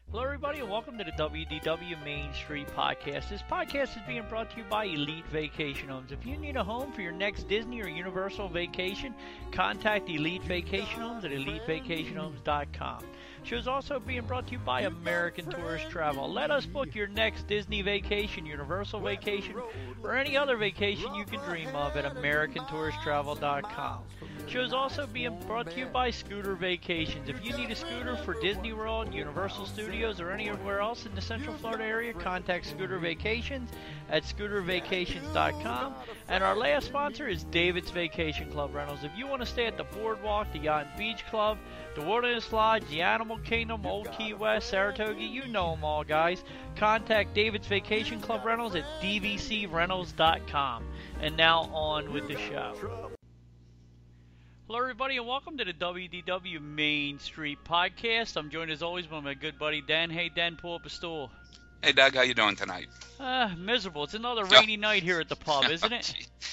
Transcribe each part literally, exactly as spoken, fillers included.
Hello, everybody, and welcome to the W D W Main Street Podcast. This podcast is being brought to you by Elite Vacation Homes. If you need a home for your next Disney or Universal vacation, contact Elite Vacation Homes at elite vacation homes dot com. The show is also being brought to you by American Tourist Travel. Let us book your next Disney vacation, Universal vacation, or any other vacation you can dream of at american tourist travel dot com. The show is also being brought to you by Scooter Vacations. If you need a scooter for Disney World, Universal Studios, or anywhere else in the Central Florida area, contact Scooter Vacations at scooter vacations dot com. And our last sponsor is David's Vacation Club Rentals. If you want to stay at the Boardwalk, the Yacht and Beach Club, the Wilderness Lodge, the Animal Kingdom, Old Key West, Saratoga, you know them all, guys. Contact David's Vacation Club Rentals at d v c rentals dot com. And now on with the show. Hello, everybody, and welcome to the W D W Main Street Podcast. I'm joined, as always, by my good buddy, Dan. Hey, Dan, pull up a stool. Hey, Doug, how you doing tonight? Uh, miserable. It's another rainy oh. night here at the pub, isn't it?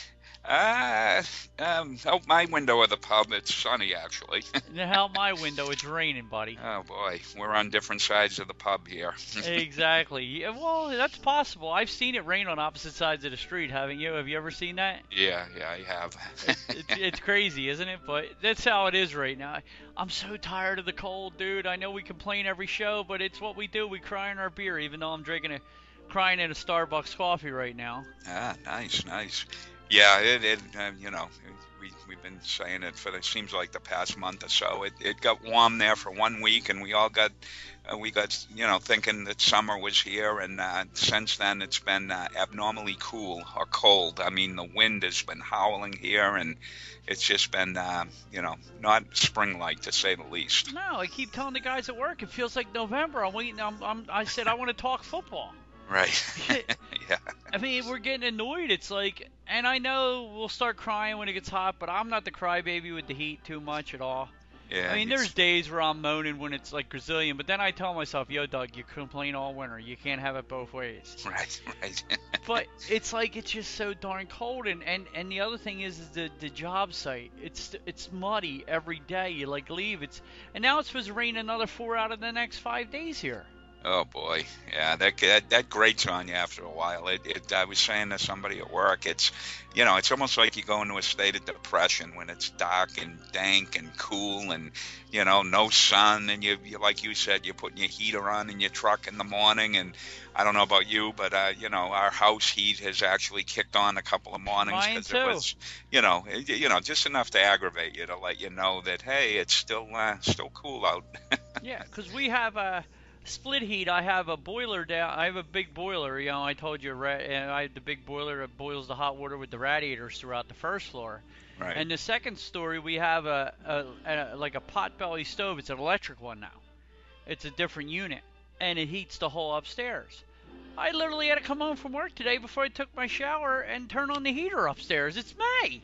Uh, um, out my window of the pub, it's sunny, actually. Out my window, it's raining, buddy. Oh, boy. We're on different sides of the pub here. Exactly. Yeah, well, that's possible. I've seen it rain on opposite sides of the street, haven't you? Have you ever seen that? Yeah, yeah, I have. it's, it's, it's crazy, isn't it? But that's how it is right now. I'm so tired of the cold, dude. I know we complain every show, but it's what we do. We cry in our beer, even though I'm drinking a, crying in a Starbucks coffee right now. Ah, nice, nice. Yeah, it, it uh, you know, we, we've been saying it for, it seems like the past month or so. It, it got warm there for one week, and we all got, uh, we got, you know, thinking that summer was here, and uh, since then it's been uh, abnormally cool or cold. I mean, the wind has been howling here, and it's just been, uh, you know, not spring-like, to say the least. No, I keep telling the guys at work, it feels like November. I'm waiting, I'm, I'm, I said I want to talk football. Right. Yeah. I mean, we're getting annoyed. It's like, and I know we'll start crying when it gets hot, but I'm not the crybaby with the heat too much at all. Yeah. I mean, there's days where I'm moaning when it's like gazillion, but then I tell myself, yo, Doug, you complain all winter. You can't have it both ways. Right, right. But it's like, it's just so darn cold. And, and, and the other thing is, is the, the job site. It's it's muddy every day. You, like, leave. It's And now it's supposed to rain another four out of the next five days here. Oh, boy. Yeah, that, that that grates on you after a while. It, it I was saying to somebody at work, it's, you know, it's almost like you go into a state of depression when it's dark and dank and cool and, you know, no sun. And, you, you like you said, you're putting your heater on in your truck in the morning. And I don't know about you, but, uh, you know, our house heat has actually kicked on a couple of mornings because it was, you know, it, you know, just enough to aggravate you, to let you know that, hey, it's still, uh, still cool out. Yeah, because we have a... split heat. I have a boiler down. I have a big boiler. You know, I told you, and I have the big boiler that boils the hot water with the radiators throughout the first floor. Right. And the second story, we have a, a, a like a potbelly stove. It's an electric one now. It's a different unit, and it heats the whole upstairs. I literally had to come home from work today before I took my shower and turn on the heater upstairs. It's May.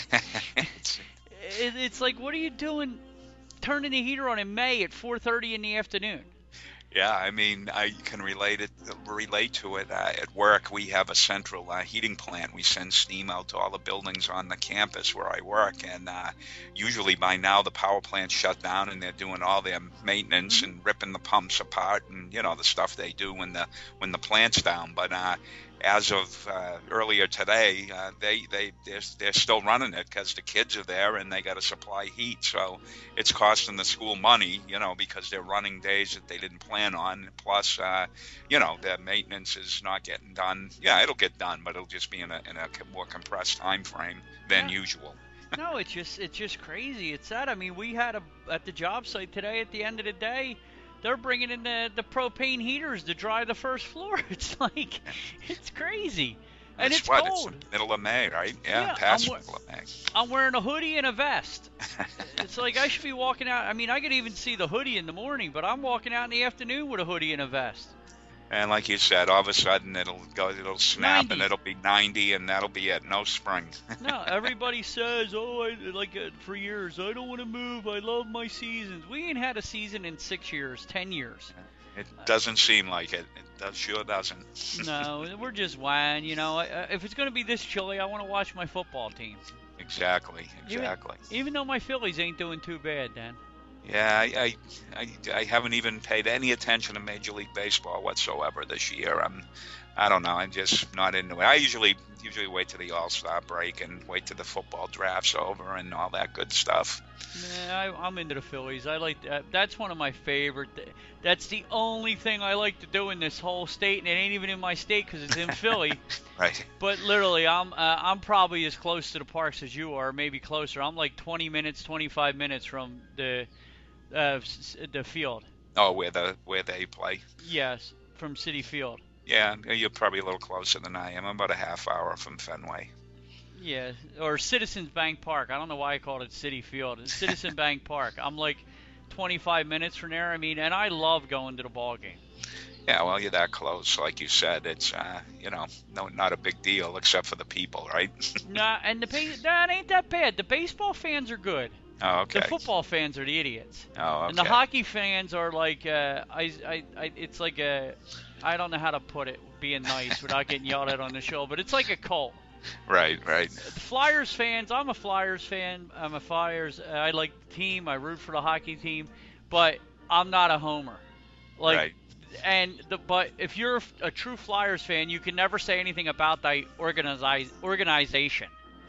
it, it's like, what are you doing, turning the heater on in May at four thirty in the afternoon? Yeah, I mean, I can relate it, relate to it. Uh, at work, we have a central uh, heating plant. We send steam out to all the buildings on the campus where I work, and uh, usually by now the power plant's shut down and they're doing all their maintenance and ripping the pumps apart and, you know, the stuff they do when the when the plant's down. But uh, as of uh, earlier today, uh, they they they're, they're still running it because the kids are there and they got to supply heat. So it's costing the school money, you know, because they're running days that they didn't plan on. Plus, uh, you know, the maintenance is not getting done. Yeah, it'll get done, but it'll just be in a in a more compressed time frame than yeah. usual. No, it's just it's just crazy. It's that. I mean, we had a at the job site today. At the end of the day, they're bringing in the, the propane heaters to dry the first floor. It's like, it's crazy. And That's it's what, cold. It's middle of May, right? Yeah, yeah past I'm, middle of May. I'm wearing a hoodie and a vest. It's like I should be walking out. I mean, I could even see the hoodie in the morning, but I'm walking out in the afternoon with a hoodie and a vest. And like you said, all of a sudden it'll go, it'll snap, ninety. And it'll be ninety, and that'll be it. No spring. No, everybody says, oh, I, like uh, for years, I don't want to move. I love my seasons. We ain't had a season in six years, ten years. It doesn't seem like it. It does, sure doesn't. No, we're just whining. You know, if it's going to be this chilly, I want to watch my football team. Exactly, exactly. Even, even though my Phillies ain't doing too bad, Dan. Yeah, I, I, I, I haven't even paid any attention to Major League Baseball whatsoever this year. I'm, I don't know. I'm just not into it. I usually usually wait till the All-Star break and wait till the football draft's over and all that good stuff. Yeah, I, I'm into the Phillies. I like that. That's one of my favorite. That's the only thing I like to do in this whole state, and it ain't even in my state because it's in Philly. Right. But literally, I'm uh, I'm probably as close to the parks as you are, maybe closer. I'm like twenty minutes, twenty-five minutes from the uh, the field. Oh, where the where they play? Yes, from Citi Field. Yeah, you're probably a little closer than I am. I'm about a half hour from Fenway. Yeah, or Citizens Bank Park. I don't know why I called it Citi Field. It's Citizen Bank Park. I'm like twenty-five minutes from there. I mean, and I love going to the ball game. Yeah, well, you're that close. Like you said, it's, uh, you know, no, not a big deal except for the people, right? Nah, and the base, that ain't that bad. The baseball fans are good. Oh, okay. The football fans are the idiots. Oh, okay. And the hockey fans are like, uh, I, I, I, it's like a, I don't know how to put it, being nice without getting yelled at on the show, but it's like a cult. Right, right. The Flyers fans, I'm a Flyers fan. I'm a Flyers. I like the team. I root for the hockey team, but I'm not a homer. Like, right. And the but if you're a true Flyers fan, you can never say anything about the organize, organization.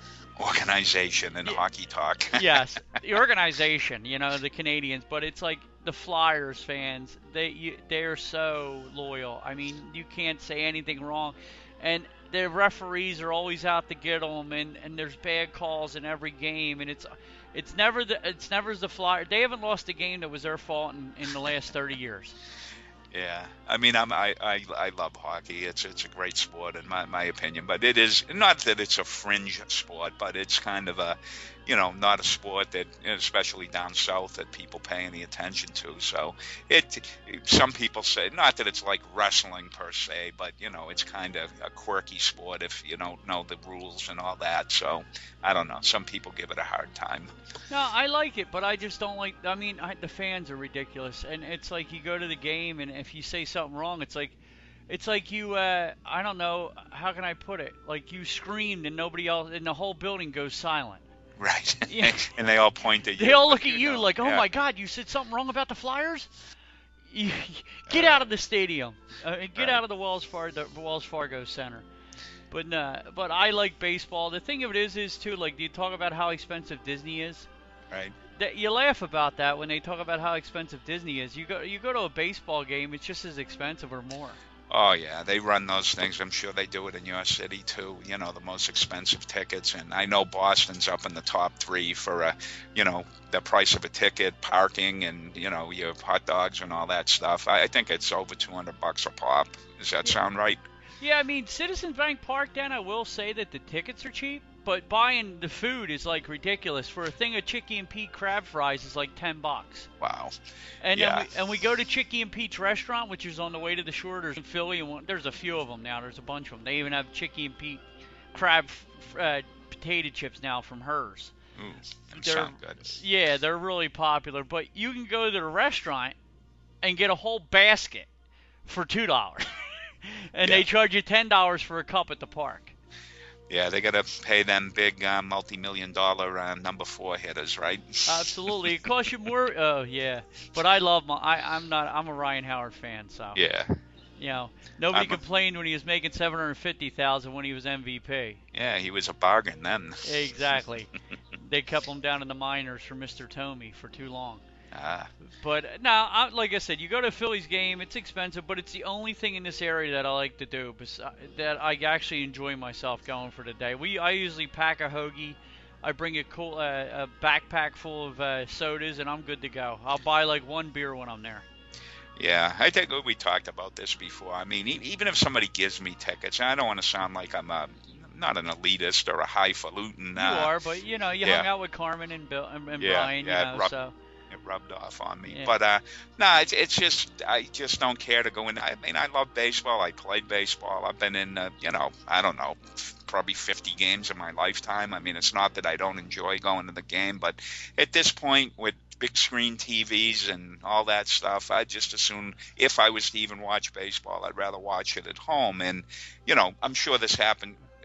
Organization and yeah. hockey talk. Yes, the organization. You know, the Canadians, but it's like the Flyers fans. They you, they're so loyal. I mean, you can't say anything wrong, and the referees are always out to get them, and, and there's bad calls in every game, and it's it's never the it's never the Flyers. They haven't lost a game that was their fault in, in the last thirty years. Yeah, I mean, I'm, I, I I love hockey. It's it's a great sport in my, my opinion, but it is not that it's a fringe sport, but it's kind of a, you know, not a sport that, especially down south, that people pay any attention to. So it, some people say, not that it's like wrestling per se, but you know, it's kind of a quirky sport if you don't know the rules and all that. So I don't know. Some people give it a hard time. No, I like it, but I just don't like. I mean, I, the fans are ridiculous, and it's like you go to the game, and if you say something wrong, it's like, it's like you. Uh, I don't know. How can I put it? Like you screamed, and nobody else, and the whole building goes silent. Right. Yeah. And they all point at you. They all look at you know. like, oh yeah. my God, you said something wrong about the Flyers? You, get out of the stadium. Uh, get right. out of the Wells Fargo, the Wells Fargo Center. But nah, but I like baseball. The thing of it is, is too, like, you talk about how expensive Disney is. Right. That you laugh about that when they talk about how expensive Disney is. You go, you go to a baseball game, it's just as expensive or more. Oh, yeah, they run those things. I'm sure they do it in your city, too, you know, the most expensive tickets. And I know Boston's up in the top three for, a, you know, the price of a ticket, parking, and, you know, your hot dogs and all that stuff. I, I think it's over two hundred bucks a pop. Does that sound right? Yeah, I mean, Citizens Bank Park, Dan, I will say that the tickets are cheap, but buying the food is, like, ridiculous. For a thing of Chicky and Pete crab fries is, like, ten bucks. Wow. And yeah. then we, and we go to Chicky and Pete's restaurant, which is on the way to the shore. There's in Philly, and one, there's a few of them now. There's a bunch of them. They even have Chicky and Pete crab uh, potato chips now from hers. Ooh, that they're, sound good. Yeah, they're really popular. But you can go to the restaurant and get a whole basket for two dollars. And yeah. they charge you ten dollars for a cup at the park. Yeah, they got to pay them big uh, multi-million dollar uh, number four hitters, right? Absolutely. It costs you more. Oh, yeah. But I love my I, I'm not I'm a Ryan Howard fan, so. Yeah. You know, nobody I'm complained a, when he was making seven hundred fifty thousand dollars when he was M V P. Yeah, he was a bargain then. Exactly. They kept him down in the minors for Mister Tomey for too long. Ah. But now, I, like I said, you go to a Phillies game, it's expensive, but it's the only thing in this area that I like to do, that I actually enjoy myself going for the day. We I usually pack a hoagie. I bring a cool uh, a backpack full of uh, sodas, and I'm good to go. I'll buy like one beer when I'm there. Yeah, I think we talked about this before. I mean, even if somebody gives me tickets, I don't want to sound like I'm a not an elitist or a highfalutin. You uh, are, but you know, you yeah. hung out with Carmen and Bill and, and yeah, Brian, yeah, you know, rub, so. It rubbed off on me. Yeah. But, uh, no, nah, it's, it's just, I just don't care to go in. I mean, I love baseball. I played baseball. I've been in, uh, you know, I don't know, probably fifty games in my lifetime. I mean, it's not that I don't enjoy going to the game, but at this point with big screen T Vs and all that stuff, I'd just assume if I was to even watch baseball, I'd rather watch it at home. And, you know, I'm sure this happened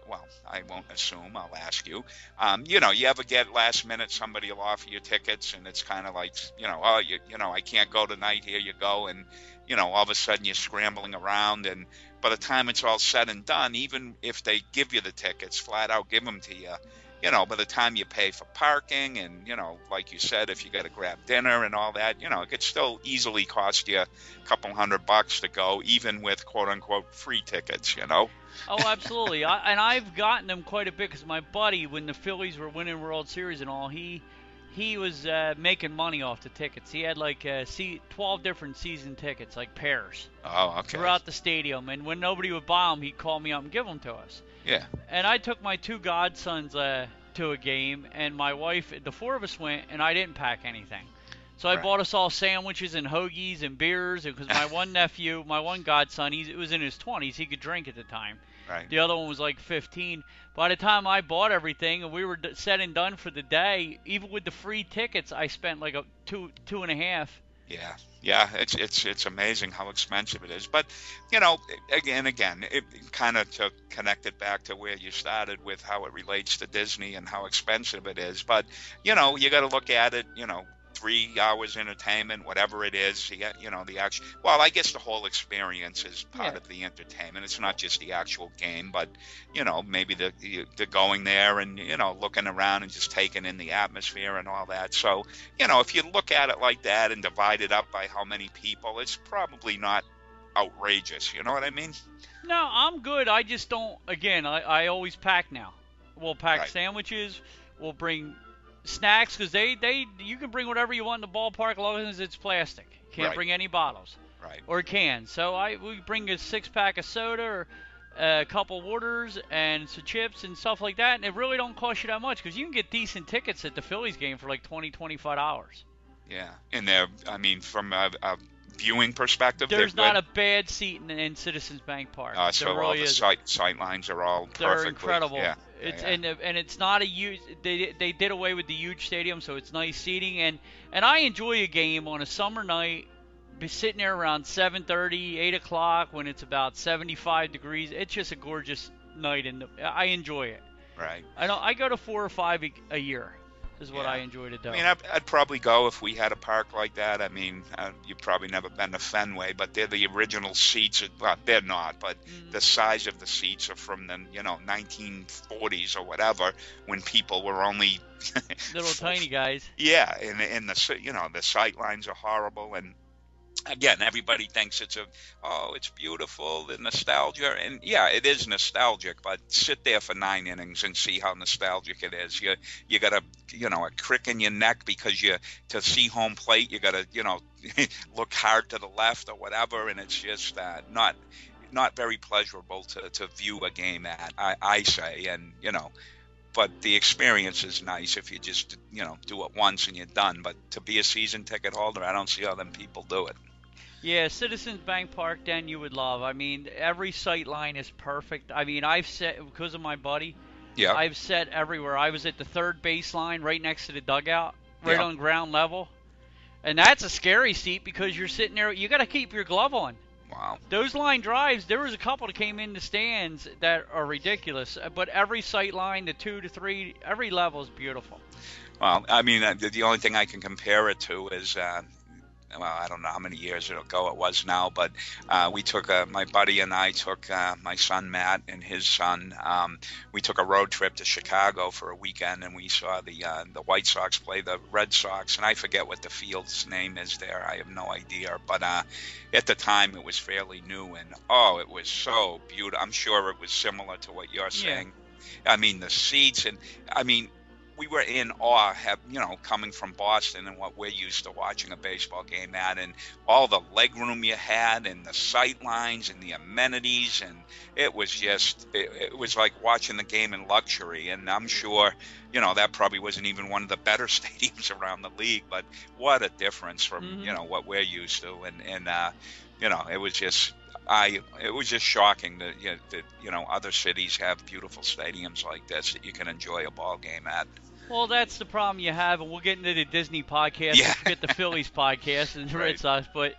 well, I won't assume, I'll ask you, um, you know, you ever get last minute, somebody will offer you tickets and it's kind of like, you know, oh, you, you know, I can't go tonight, here you go. And, you know, all of a sudden you're scrambling around, and by the time it's all said and done, even if they give you the tickets, flat out give them to you, you know, by the time you pay for parking and, you know, like you said, if you got to grab dinner and all that, you know, it could still easily cost you a couple hundred bucks to go, even with quote unquote free tickets, you know? Oh, absolutely. I, and I've gotten them quite a bit because my buddy, when the Phillies were winning World Series and all, he he was uh, making money off the tickets. He had like uh, twelve different season tickets, like pairs. Oh, okay. Throughout the stadium. And when nobody would buy them, he'd call me up and give them to us. Yeah. And I took my two godsons uh, to a game, and my wife, the four of us went, and I didn't pack anything. So I right. bought us all sandwiches and hoagies and beers, because my one nephew, my one godson, he was in his twenties. He could drink at the time. Right. The other one was like fifteen. By the time I bought everything and we were said and done for the day, even with the free tickets, I spent like a two, two and a half. Yeah, yeah, it's it's it's amazing how expensive it is. But, you know, again, again, it kind of to connect it back to where you started with how it relates to Disney and how expensive it is. But, you know, you got to look at it, you know, three hours entertainment, whatever it is, you, get, you know, the actual, well, I guess the whole experience is part yeah. of the entertainment. It's not just the actual game, but, you know, maybe the, the going there and, you know, looking around and just taking in the atmosphere and all that. So, you know, if you look at it like that and divide it up by how many people, it's probably not outrageous. You know what I mean? No, I'm good. I just don't, again, I, I always pack now. We'll pack Right. sandwiches. We'll bring snacks, because they, they you can bring whatever you want in the ballpark as long as it's plastic. You can't Right. bring any bottles Right. or cans. So I we bring a six pack of soda or a couple waters and some chips and stuff like that, and it really don't cost you that much because you can get decent tickets at the Phillies game for like twenty, twenty-five dollars. Yeah, and they're, I mean, from a, a viewing perspective, There's they're not good. a bad seat in, in Citizens Bank Park. Uh, so there all really the is. sight sight lines are all They're perfectly. incredible. Yeah, It's yeah, and and it's not a huge. They they did away with the huge stadium, so it's nice seating. And and I enjoy a game on a summer night, be sitting there around seven thirty, eight o'clock when it's about seventy-five degrees. It's just a gorgeous night, and I enjoy it. right. I don't. I go to four or five a, a year. Is what Yeah. I enjoy to do. I mean, I'd, I'd probably go if we had a park like that. I mean, uh, you've probably never been to Fenway, but they're the original seats. Well, they're not, but Mm. the size of the seats are from the, you know, nineteen forties or whatever, when people were only Little tiny guys. Yeah, and and the you know the sight lines are horrible, and again, everybody thinks it's a oh, it's beautiful, the nostalgia, and yeah, it is nostalgic. But sit there for nine innings and see how nostalgic it is. You you got a you know a crick in your neck because you to see home plate, you got to you know look hard to the left or whatever, and it's just uh, not not very pleasurable to, to view a game at. I, I say, and you know. But the experience is nice if you just, you know, do it once and you're done. But to be a season ticket holder, I don't see how them people do it. Yeah, Citizens Bank Park, Dan, you would love. I mean, every sight line is perfect. I mean, I've set, because of my buddy, Yeah. I've set everywhere. I was at the third baseline right next to the dugout, right Yeah. on ground level. And that's a scary seat because you're sitting there, you got to keep your glove on. Wow. Those line drives, there was a couple that came in the stands that are ridiculous. But every sight line, the two to three, every level is beautiful. Well, I mean, uh, the, the only thing I can compare it to is, uh, well, I don't know how many years ago it was now, but uh, we took, a, my buddy and I took uh, my son Matt and his son, um, we took a road trip to Chicago for a weekend, and we saw the uh, the White Sox play the Red Sox, and I forget what the field's name is there. I have no idea, but uh, at the time it was fairly new, and oh, it was so beautiful. I'm sure it was similar to what you're saying. Yeah. I mean, the seats, and I mean, we were in awe, have, you know, coming from Boston and what we're used to watching a baseball game at, and all the leg room you had and the sight lines and the amenities, and it was just, it, it was like watching the game in luxury. And I'm sure, you know, that probably wasn't even one of the better stadiums around the league, but what a difference from, Mm-hmm. you know, what we're used to. And, and uh, you know, it was just, I, it was just shocking that, you know, that, you know, other cities have beautiful stadiums like this that you can enjoy a ball game at. Well, that's the problem you have, and we'll get into the Disney podcast. Yeah. We'll get the Phillies podcast and the Right. Red Sox, but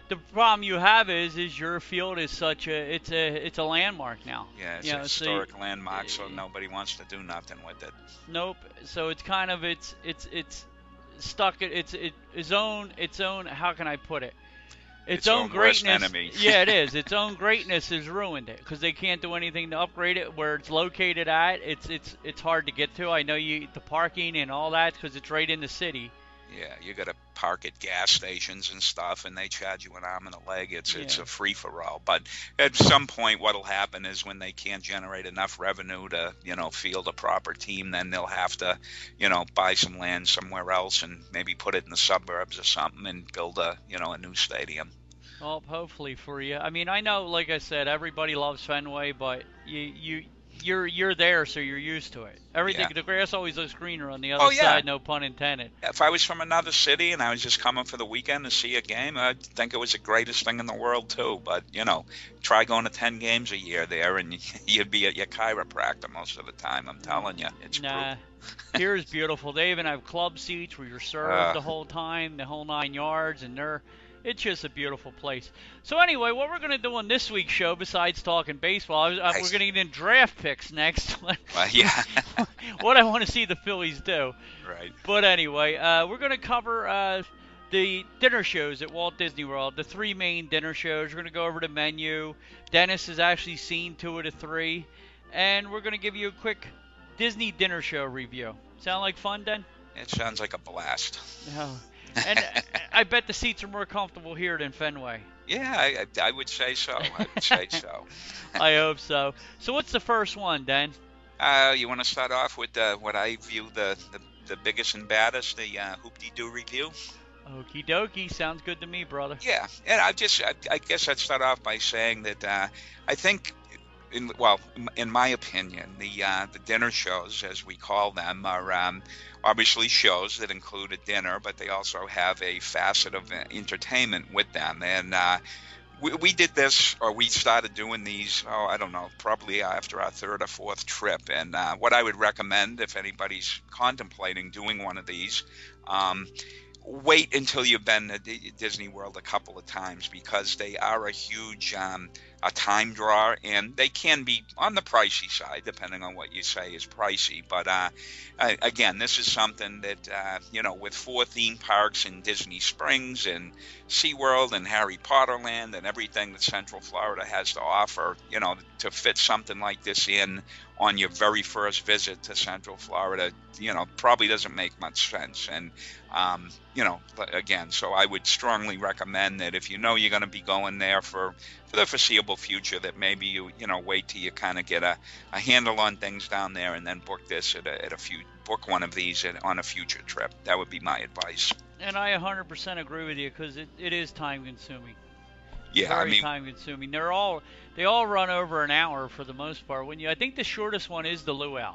the problem you have is is your field is such a it's a it's a landmark now. Yeah, it's you a know, historic so you, landmark, so nobody wants to do nothing with it. Nope. So it's kind of it's it's it's stuck. It's it its own its own. How can I put it? Its, Its own, own worst greatness. enemy. Yeah, it is. Its own greatness has ruined it because they can't do anything to upgrade it. Where it's located at, it's it's it's hard to get to. I know you the parking and all that because it's right in the city. Yeah, you got to park at gas stations and stuff, and they charge you an arm and a leg. It's Yeah. it's a free for all. But at some point, what'll happen is when they can't generate enough revenue to, you know, field a proper team, then they'll have to, you know, buy some land somewhere else and maybe put it in the suburbs or something and build a, you know, a new stadium. Well, hopefully for you. I mean, I know, like I said, everybody loves Fenway, but you you you're you're there, so you're used to it. Everything, Yeah. the grass always looks greener on the other Oh, yeah. side. No pun intended. If I was from another city and I was just coming for the weekend to see a game, I'd think it was the greatest thing in the world too. But, you know, try going to ten games a year there and you'd be at your chiropractor most of the time. I'm telling you, it's Nah. brutal. Here is beautiful. They even have club seats where you're served Uh. the whole time, the whole nine yards, and they're it's just a beautiful place. So anyway, what we're going to do on this week's show, besides talking baseball, I was, uh, Nice. we're going to get in draft picks next. Well, yeah. What I want to see the Phillies do. Right. But anyway, uh, we're going to cover uh, the dinner shows at Walt Disney World, the three main dinner shows. We're going to go over the menu. Dennis has actually seen two of the three. And we're going to give you a quick Disney dinner show review. Sound like fun, Den? It sounds like a blast. No. And I bet the seats are more comfortable here than Fenway. Yeah, I, I would say so. I would say so. I hope so. So what's the first one, Dan? Uh, you want to start off with uh, what I view the, the, the biggest and baddest, the uh, Hoop-Dee-Doo review? Okie dokie. Sounds good to me, brother. Yeah, and I just, I, I guess I'd start off by saying that uh, I think, in, well, in my opinion, the uh, the dinner shows, as we call them, are um, obviously shows that include a dinner, but they also have a facet of entertainment with them. And uh, we, we did this, or we started doing these, oh, I don't know, probably after our third or fourth trip. And uh, what I would recommend if anybody's contemplating doing one of these, um, wait until you've been to Disney World a couple of times, because they are a huge um, a time draw, and they can be on the pricey side, depending on what you say is pricey. But uh, again, this is something that, uh, you know, with four theme parks in Disney Springs and SeaWorld and Harry Potter Land and everything that Central Florida has to offer, you know, to fit something like this in on your very first visit to Central Florida, you know, probably doesn't make much sense. And, um, you know, again, so I would strongly recommend that if you know you're going to be going there for, for the foreseeable future, that maybe you, you know, wait till you kind of get a, a handle on things down there and then book this at a, at a few, book one of these at, on a future trip. That would be my advice. And I one hundred percent agree with you, because it, it is time consuming. Yeah, Very I mean, time consuming. They're all they all run over an hour for the most part. When you, I think the shortest one is the Luau,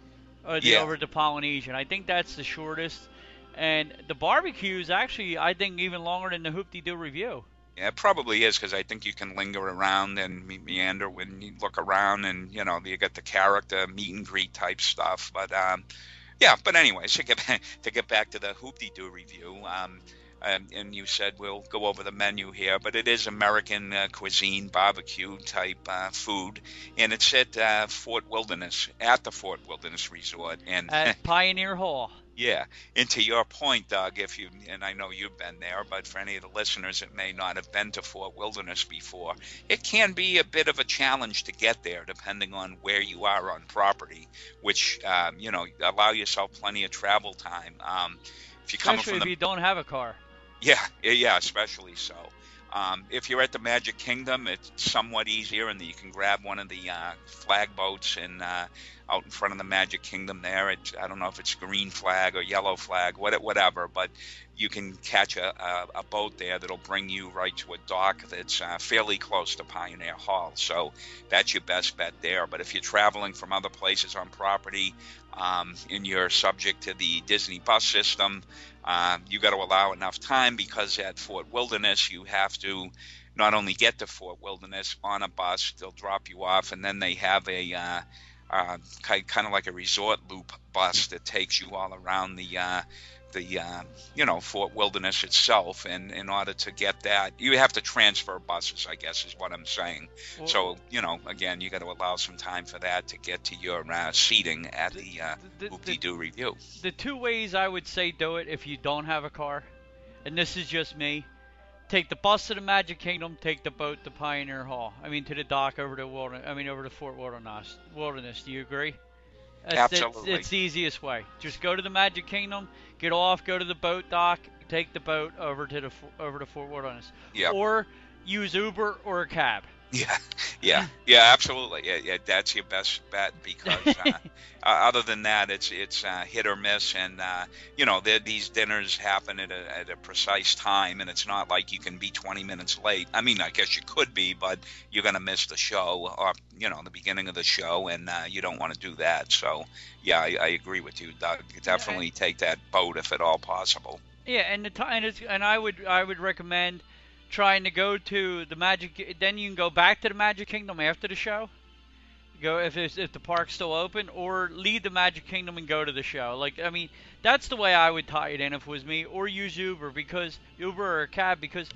or the Yeah. over to Polynesian. I think that's the shortest. And the barbecue is actually, I think, even longer than the Hoop-Dee-Doo review. yeah, it probably is, because I think you can linger around and me- meander when you look around, and, you know, you get the character meet and greet type stuff. But, um, yeah, but anyways, to get back, to get back to the Hoop-Dee-Doo review, um, and, and you said we'll go over the menu here, but it is American uh, cuisine, barbecue type uh, food, and it's at uh, Fort Wilderness, at the Fort Wilderness Resort. And At Pioneer Hall. yeah, and to your point, Doug, if you, and I know you've been there, but for any of the listeners that may not have been to Fort Wilderness before, it can be a bit of a challenge to get there, depending on where you are on property, which, um, you know, allow yourself plenty of travel time. Um, if you come Especially from if the you don't have a car. yeah, yeah, especially so. Um, if you're at the Magic Kingdom, it's somewhat easier, and you can grab one of the uh, flag boats and uh, out in front of the Magic Kingdom there. It, I don't know if it's green flag or yellow flag, what- whatever, but you can catch a, a, a boat there that'll bring you right to a dock that's uh, fairly close to Pioneer Hall. So that's your best bet there. But if you're traveling from other places on property, um, and you're subject to the Disney bus system, Uh, you got to allow enough time, because at Fort Wilderness you have to not only get to Fort Wilderness on a bus, they'll drop you off, and then they have a uh, uh, kind of like a resort loop bus that takes you all around the uh, the uh, you know, Fort Wilderness itself, and in order to get that, you have to transfer buses, I guess is what I'm saying. Well, so you know, again, you got to allow some time for that to get to your uh, seating at the, the, uh, the, the, Whoop-de-Doo review. The two ways I would say do it if you don't have a car, and this is just me: take the bus to the Magic Kingdom, take the boat to Pioneer Hall. I mean, to the dock over to Wilderness. I mean, over to Fort Wilderness. Wilderness. Do you agree? That's, Absolutely. It's, it's the easiest way. Just go to the Magic Kingdom, get off, go to the boat dock, take the boat over to the over to Fort Wilderness. Yep. Or use Uber or a cab. Yeah, yeah, yeah, absolutely. Yeah, yeah, that's your best bet because uh, uh, other than that, it's it's uh, hit or miss, and uh, you know, these dinners happen at a, at a precise time, and it's not like you can be twenty minutes late. I mean, I guess you could be, but you're gonna miss the show, or you know, the beginning of the show, and uh, you don't want to do that. So, yeah, I, I agree with you, Doug. Definitely take that boat if at all possible. Yeah, and the t- and it's and I would I would recommend trying to go to the Magic, then you can go back to the Magic Kingdom after the show. Go if it's, if the park's still open, or leave the Magic Kingdom and go to the show. Like, I mean, that's the way I would tie it in if it was me, or use Uber because Uber or a cab, because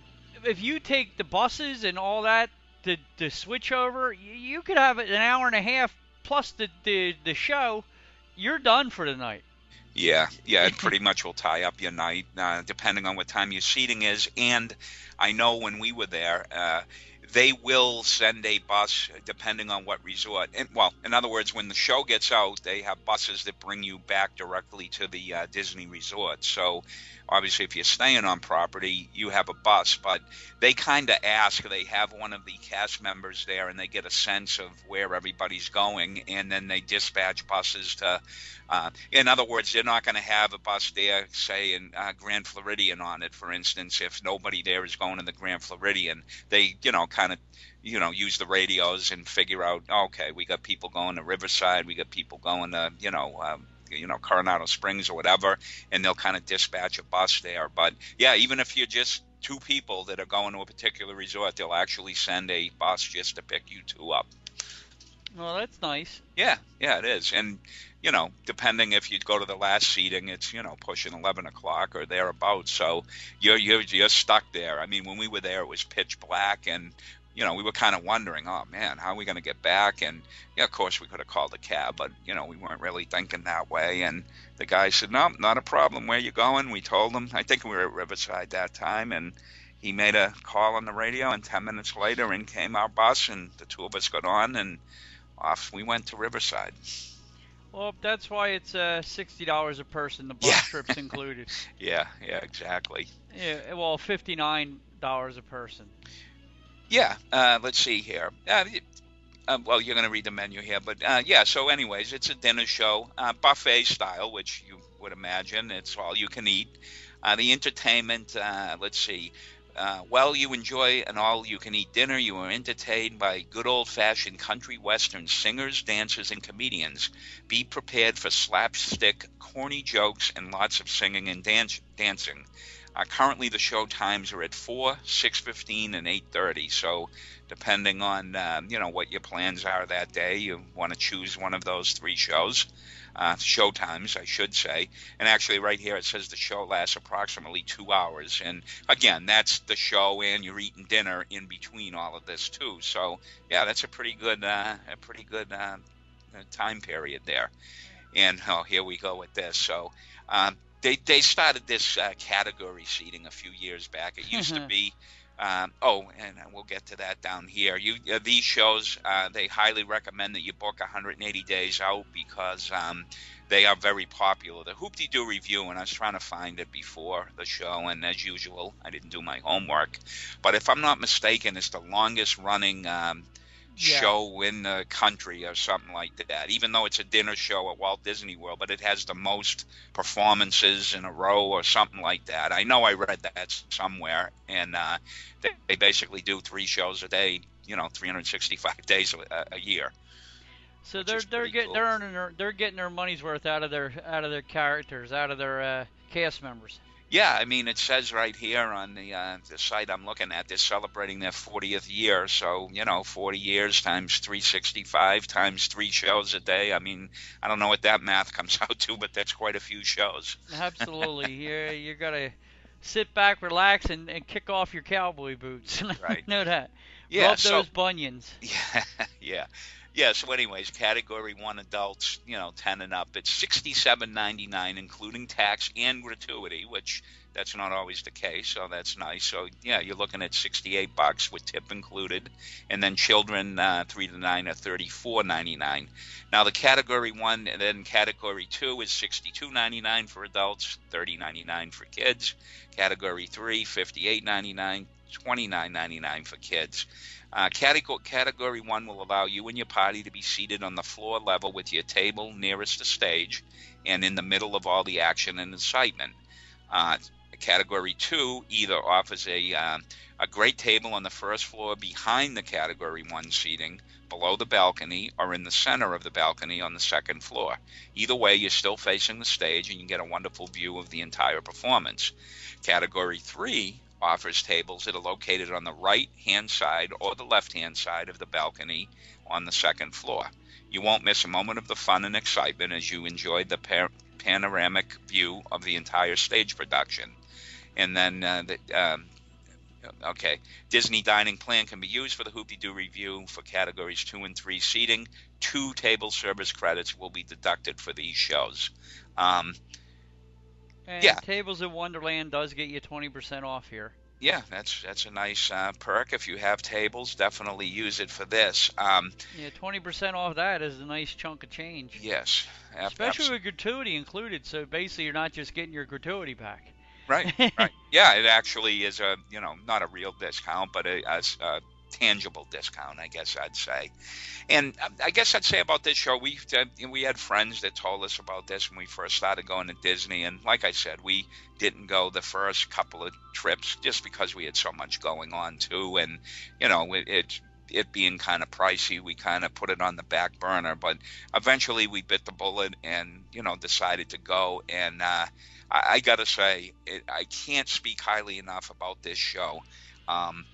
if you take the buses and all that to to switch over, you, you could have an hour and a half plus the the, the show. You're done for the night. Yeah, yeah, it pretty much will tie up your night, uh, depending on what time your seating is. And I know when we were there, uh, they will send a bus depending on what resort. And, well, in other words, when the show gets out, they have buses that bring you back directly to the uh, Disney resort. So obviously, if you're staying on property, you have a bus. But they kind of ask, they have one of the cast members there, and they get a sense of where everybody's going, and then they dispatch buses to Uh, in other words, they're not going to have a bus there, say, in uh, Grand Floridian on it, for instance, if nobody there is going to the Grand Floridian. They, you know, kind of, you know, use the radios and figure out, okay, we got people going to Riverside, we got people going to, you know, um, you know, Coronado Springs or whatever, and they'll kind of dispatch a bus there. But, yeah, even if you're just two people that are going to a particular resort, they'll actually send a bus just to pick you two up. Well, that's nice. Yeah, yeah, it is. And, you know, depending if you go to the last seating, it's, you know, pushing eleven o'clock or thereabouts. So you're, you're, you're stuck there. I mean, when we were there, it was pitch black, and, you know, we were kind of wondering, oh, man, how are we going to get back? And, yeah, of course, we could have called a cab, but, you know, we weren't really thinking that way. And the guy said, no, not a problem. Where you going? We told him. I think we were at Riverside that time, and he made a call on the radio, and ten minutes later in came our bus, and the two of us got on, and off we went to Riverside. Well, that's why it's uh, sixty dollars a person, the bus Yeah. trips included. Yeah, yeah, exactly. Yeah, well, fifty-nine dollars a person. Yeah, uh, let's see here. Uh, uh, well, you're going to read the menu here, but uh, yeah, so anyways, it's a dinner show, uh, buffet style, which you would imagine. It's all you can eat. Uh, the entertainment, uh, let's see. Uh, well, you enjoy an all-you-can-eat dinner. You are entertained by good old-fashioned country western singers, dancers, and comedians. Be prepared for slapstick, corny jokes, and lots of singing and dance- dancing. Uh, currently, the show times are at four, six fifteen, and eight thirty. So, depending on uh, you know what your plans are that day, you want to choose one of those three shows. Uh, show times, I should say. And actually right here it says the show lasts approximately two hours. And again, that's the show, and you're eating dinner in between all of this too. So yeah, that's a pretty good, uh, a pretty good uh, time period there. And oh, here we go with this. So um, they they started this uh, category seating a few years back. It used to be. Um, oh, and we'll get to that down here. You uh, these shows, uh, they highly recommend that you book one hundred eighty days out because um, they are very popular. The Whoop-de-Doo review, and I was trying to find it before the show, and as usual, I didn't do my homework. But if I'm not mistaken, it's the longest running um, Yeah. show in the country or something like that, even though it's a dinner show at Walt Disney World, but it has the most performances in a row or something like that. I know I read that somewhere, and uh, they, they basically do three shows a day, you know, three hundred sixty-five days a, a year. So Which they're is they're pretty getting cool. they're earning their, they're getting their money's worth out of their out of their characters, out of their uh, cast members. Yeah, I mean, it says right here on the uh, the site I'm looking at, they're celebrating their fortieth year. So, you know, forty years times three sixty-five times three shows a day. I mean, I don't know what that math comes out to, but that's quite a few shows. Absolutely. You're, you got to sit back, relax, and, and kick off your cowboy boots. Right. Know that. Yeah, Rub so, those bunions. Yeah, yeah. Yeah, so anyways, category one adults, you know, ten and up, it's sixty-seven ninety-nine, including tax and gratuity, which that's not always the case, so that's nice. So yeah, you're looking at sixty-eight bucks with tip included, and then children uh, three to nine are thirty-four ninety-nine. Now the category one and then category two is sixty-two ninety-nine for adults, thirty ninety-nine for kids. Category three, fifty-eight ninety-nine, twenty-nine ninety-nine for kids. Uh, category, category one will allow you and your party to be seated on the floor level with your table nearest the stage and in the middle of all the action and excitement. Uh, category two either offers a, uh, a great table on the first floor behind the category one seating, below the balcony, or in the center of the balcony on the second floor. Either way, you're still facing the stage and you get a wonderful view of the entire performance. Category three offers tables that are located on the right-hand side or the left-hand side of the balcony on the second floor. You won't miss a moment of the fun and excitement as you enjoy the par- panoramic view of the entire stage production. And then, uh, the, um, okay, Disney dining plan can be used for the Hoop-Dee-Doo review for categories two and three seating. Two table service credits will be deducted for these shows. Um, And yeah. Tables at Wonderland does get you twenty percent off here. Yeah, that's that's a nice uh, perk. If you have tables, definitely use it for this. Um, Yeah, twenty percent off that is a nice chunk of change. yes. ab- Especially abs- with gratuity included, so basically you're not just getting your gratuity back. Right, right. Yeah, it actually is a, you know, not a real discount, but a, a, a tangible discount, I guess I'd say. And I guess I'd say about this show, we we had friends that told us about this when we first started going to Disney, and like I said, we didn't go the first couple of trips just because we had so much going on too, and you know, it, it it being kind of pricey, we kind of put it on the back burner. But eventually, we bit the bullet and you know decided to go. And uh, I, I gotta say, it, I can't speak highly enough about this show. Um,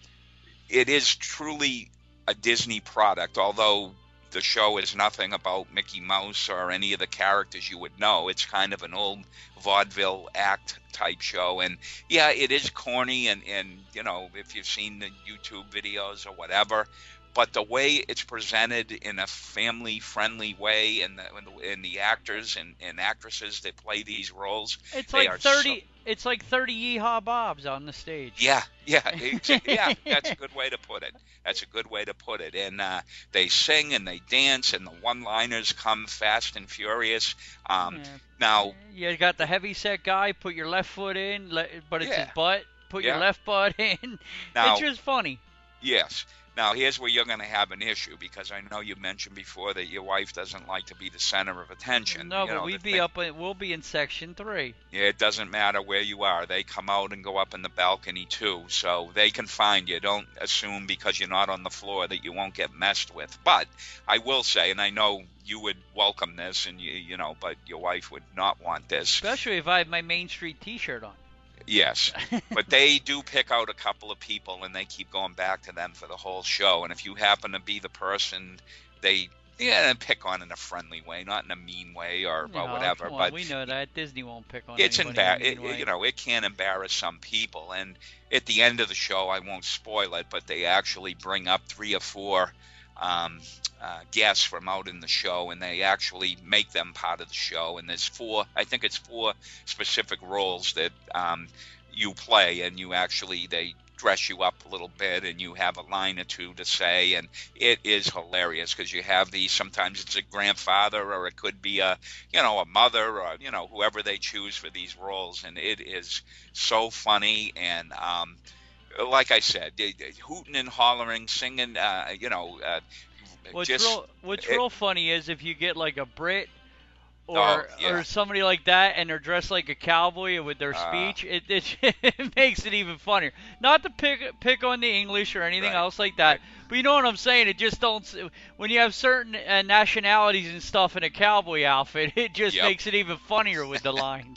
it is truly a Disney product, although the show is nothing about Mickey Mouse or any of the characters you would know. It's kind of an old vaudeville act type show. And yeah, it is corny, and, and you know, if you've seen the YouTube videos or whatever, but the way it's presented in a family-friendly way, and the, and the actors and, and actresses that play these roles, It's they like are thirty. so- It's like thirty Yeehaw Bobs on the stage. Yeah, yeah, exa- yeah. That's a good way to put it. That's a good way to put it. And uh, they sing and they dance, and the one-liners come fast and furious. Um, Yeah. Now, You got the heavy set guy. Put your left foot in, le- but it's Yeah. his butt. Put your Yeah. left butt in. Now- It's just funny. yes. Now, here's where you're going to have an issue, because I know you mentioned before that your wife doesn't like to be the center of attention. No, You but know, we the be thing- up. In, we'll be in section three. Yeah, it doesn't matter where you are. They come out and go up in the balcony too, so they can find you. Don't assume because you're not on the floor that you won't get messed with. But I will say, and I know you would welcome this, and you, you know, but your wife would not want this. Especially if I have my Main Street T-shirt on. Yes, but they do pick out a couple of people, and they keep going back to them for the whole show. And if you happen to be the person, they yeah pick on in a friendly way, not in a mean way or, or No, whatever. come on, But we know that Disney won't pick on it's anybody in a embar- mean it, way. you know, it can embarrass some people. And at the end of the show, I won't spoil it, but they actually bring up three or four um, uh, guests from out in the show, and they actually make them part of the show. And there's four, I think it's four specific roles that um, you play, and you actually, they dress you up a little bit, and you have a line or two to say, and it is hilarious because you have these, sometimes it's a grandfather, or it could be a, you know, a mother, or, you know, whoever they choose for these roles, and it is so funny. And um, like I said, they, they hooting and hollering, singing, uh, you know, uh, What's just real, what's it- real funny is if you get like a Brit or Oh, yeah. or somebody like that, and they're dressed like a cowboy with their Ah. speech, it, it it makes it even funnier. Not to pick pick on the English or anything Right, else like that, right. but you know what I'm saying. It just don't. s- When you have certain uh, nationalities and stuff in a cowboy outfit, it just Yep. makes it even funnier with the lines.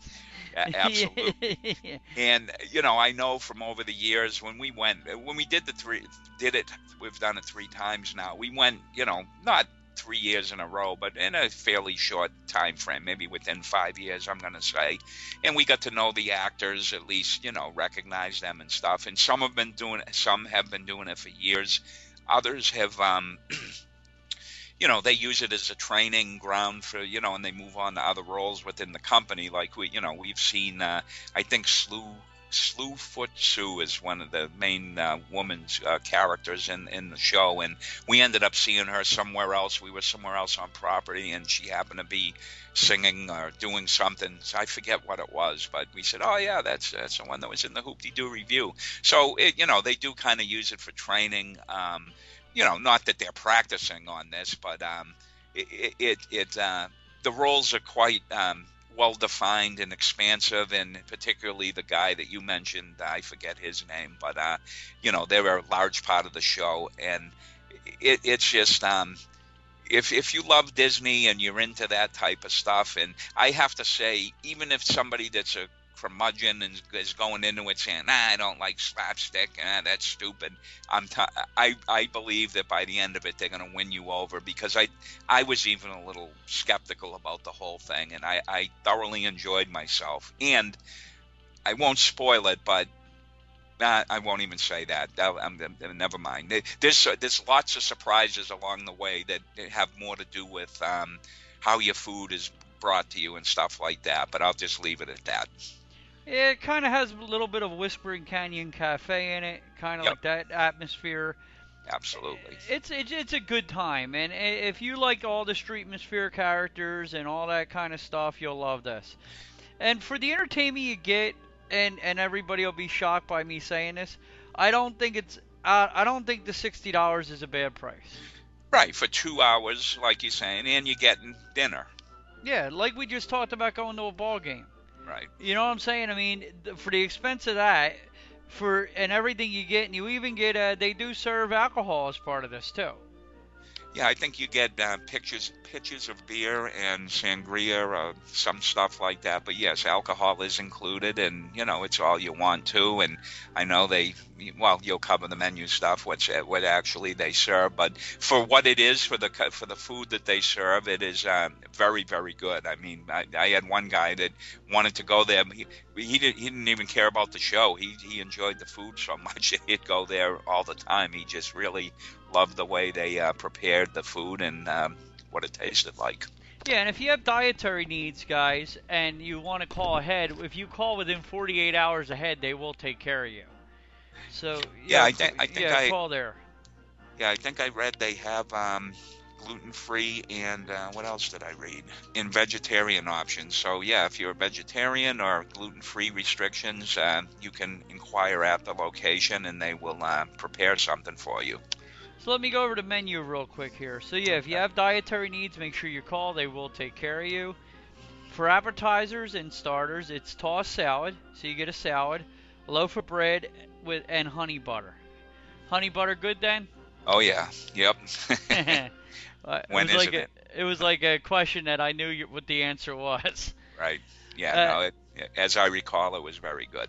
A- absolutely. Yeah. And you know, I know from over the years when we went, when we did the three, did it, we've done it three times now. We went, you know, not three years in a row, but in a fairly short time frame, maybe within five years, I'm going to say. And we got to know the actors, at least, you know, recognize them and stuff. And some have been doing, some have been doing it for years. Others have, um, you know, they use it as a training ground for, you know, and they move on to other roles within the company. Like we, you know, we've seen, uh, I think Slew, Slewfoot Sue is one of the main uh, woman's uh, characters in, in the show. And we ended up seeing her somewhere else. We were somewhere else on property and she happened to be singing or doing something. So I forget what it was, but we said, oh yeah, that's, that's the one that was in the Hoop-Dee-Doo Review. So, it, you know, they do kind of use it for training. Um, You know, not that they're practicing on this, but um, it, it, it uh, the roles are quite um, well defined and expansive, and particularly the guy that you mentioned, I forget his name, but uh, you know, they're a large part of the show, and it, it's just um, if if you love Disney and you're into that type of stuff, and I have to say, even if somebody that's a curmudgeon and is going into it saying, nah, I don't like slapstick, ah, that's stupid. I'm t- I, I believe that by the end of it, they're going to win you over, because I I was even a little skeptical about the whole thing, and I, I thoroughly enjoyed myself. And I won't spoil it, but nah, I won't even say that. I'm, I'm, never mind. There's, there's lots of surprises along the way that have more to do with um, how your food is brought to you and stuff like that, but I'll just leave it at that. It kind of has a little bit of Whispering Canyon Cafe in it, kind of Yep. like that atmosphere. Absolutely. It's, it's it's a good time, and if you like all the Street Atmosphere characters and all that kind of stuff, you'll love this. And for the entertainment you get, and and everybody will be shocked by me saying this, I don't think it's uh, I don't think the sixty dollars is a bad price. Right, for two hours, like you're saying, and you're getting dinner. Yeah, like we just talked about going to a ball game. Right. You know what I'm saying? I mean, for the expense of that, for and everything you get, and you even get, uh, they do serve alcohol as part of this too. Yeah, I think you get uh, pictures, pitchers of beer and sangria or some stuff like that. But yes, alcohol is included, and you know it's all you want to. And I know they, well, you'll cover the menu stuff, what's what actually they serve. But for what it is, for the for the food that they serve, it is um, very very good. I mean, I, I had one guy that wanted to go there. He he, did, he didn't even care about the show. He he enjoyed the food so much he'd go there all the time. He just really loved the way they uh, prepared the food and um, what it tasted like. Yeah, and if you have dietary needs, guys, and you want to call ahead, if you call within forty-eight hours ahead, they will take care of you. So yeah, yeah, I, th- I think yeah, I call there. Yeah, I think I read they have um, gluten-free and uh, what else did I read? And vegetarian options. So yeah, if you're a vegetarian or gluten-free restrictions, uh, you can inquire at the location and they will uh, prepare something for you. So let me go over the menu real quick here. So yeah, if you have dietary needs, make sure you call. They will take care of you. For appetizers and starters, it's tossed salad. So you get a salad, a loaf of bread with and honey butter. Honey butter good then? Oh yeah, yep. uh, When it was is like it? A, it was like a question that I knew you, what the answer was. Right. Yeah. Uh, no. It, as I recall, it was very good.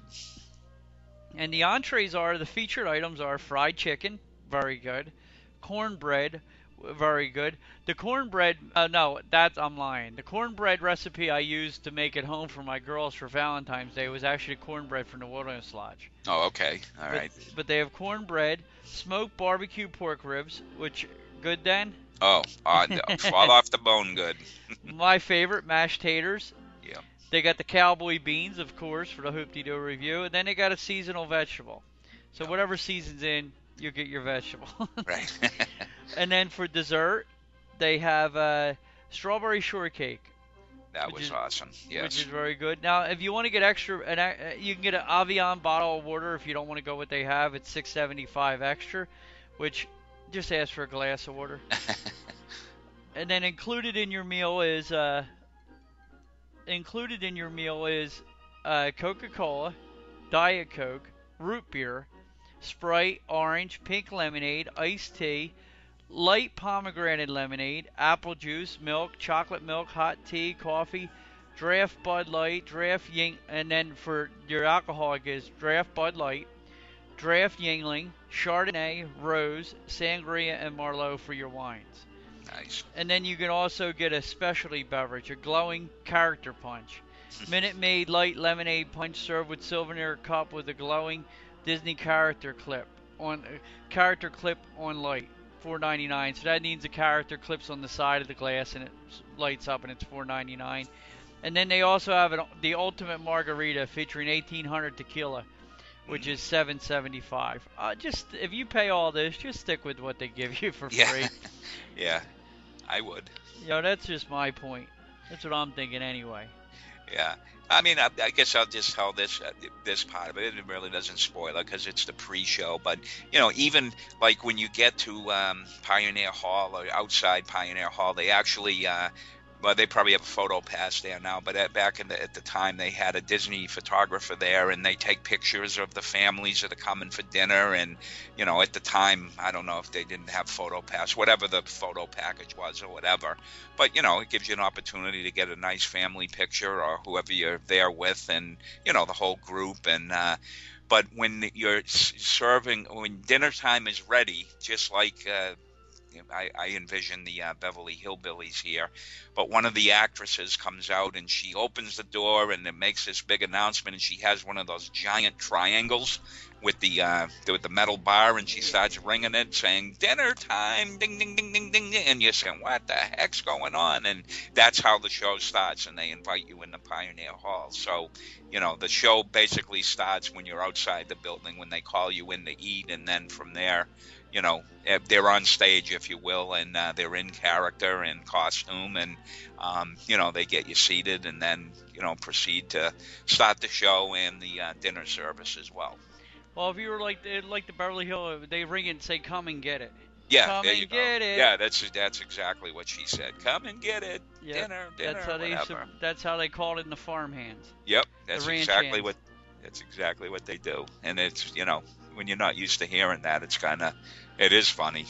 And the entrees are the featured items are fried chicken, very good. Cornbread, very good. The cornbread, uh, no, that's, I'm lying. The cornbread recipe I used to make at home for my girls for Valentine's Day was actually cornbread from the Wilderness Lodge. Oh, okay. All but, right. But they have cornbread, smoked barbecue pork ribs, which, good then? Oh, uh, fall off the bone good. My favorite, mashed taters. Yeah. They got the cowboy beans, of course, for the Hoop-Dee-Doo Review. And then they got a seasonal vegetable. So whatever season's in, you get your vegetable. Right. And then for dessert, they have uh, strawberry shortcake. That which was is, awesome. Yes. Which is very good. Now, if you want to get extra, an, uh, you can get an Avion bottle of water if you don't want to go what they have. It's six seventy-five extra, which just ask for a glass of water. And then included in your meal is uh, included in your meal is uh, Coca-Cola, Diet Coke, root beer, Sprite, orange, pink lemonade, iced tea, light pomegranate lemonade, apple juice, milk, chocolate milk, hot tea, coffee, draft Bud Light, draft Ying, and then for your alcoholic is draft Bud Light, draft Yingling, Chardonnay, Rose, Sangria, and Merlot for your wines. Nice. And then you can also get a specialty beverage, a glowing character punch. Minute Maid Light Lemonade Punch served with souvenir cup with a glowing Disney character clip on uh, character clip on light, four ninety-nine. So that means the character clips on the side of the glass and it lights up, and it's four ninety-nine. And then they also have an, the Ultimate Margarita featuring eighteen hundred tequila, which is seven seventy-five. Uh, just if you pay all this, just stick with what they give you for Yeah. free. Yeah, I would. You know, that's just my point. That's what I'm thinking anyway. Yeah. I mean, I, I guess I'll just tell this uh, this part of it. It really doesn't spoil it because it's the pre-show. But, you know, even like when you get to um, Pioneer Hall or outside Pioneer Hall, they actually uh, well, they probably have a photo pass there now, but at, back in the, at the time they had a Disney photographer there, and they take pictures of the families that are coming for dinner. And, you know, at the time, I don't know if they didn't have photo pass, whatever the photo package was or whatever. But, you know, it gives you an opportunity to get a nice family picture or whoever you're there with, and, you know, the whole group. And, uh, but when you're serving, when dinner time is ready, just like, uh, I, I envision the uh, Beverly Hillbillies here, but one of the actresses comes out and she opens the door and it makes this big announcement, and she has one of those giant triangles with the uh, with the metal bar, and she starts ringing it, saying dinner time, ding ding ding ding ding, and you're saying what the heck's going on? And that's how the show starts, and they invite you in the Pioneer Hall. So, you know, the show basically starts when you're outside the building, when they call you in to eat, and then from there, you know, they're on stage, if you will, and uh, they're in character and costume, and, um, you know, they get you seated and then, you know, proceed to start the show and the uh, dinner service as well. Well, if you were like like the Beverly Hill, they ring it and say, come and get it. Yeah, come there and you get go. it. Yeah, that's that's exactly what she said. Come and get it. Yep. Dinner, dinner, that's how they whatever. that's how they called it in the farm hands. Yep, that's ranch exactly hands. what that's exactly what they do. And it's, you know, when you're not used to hearing that, it's kind of, it is funny.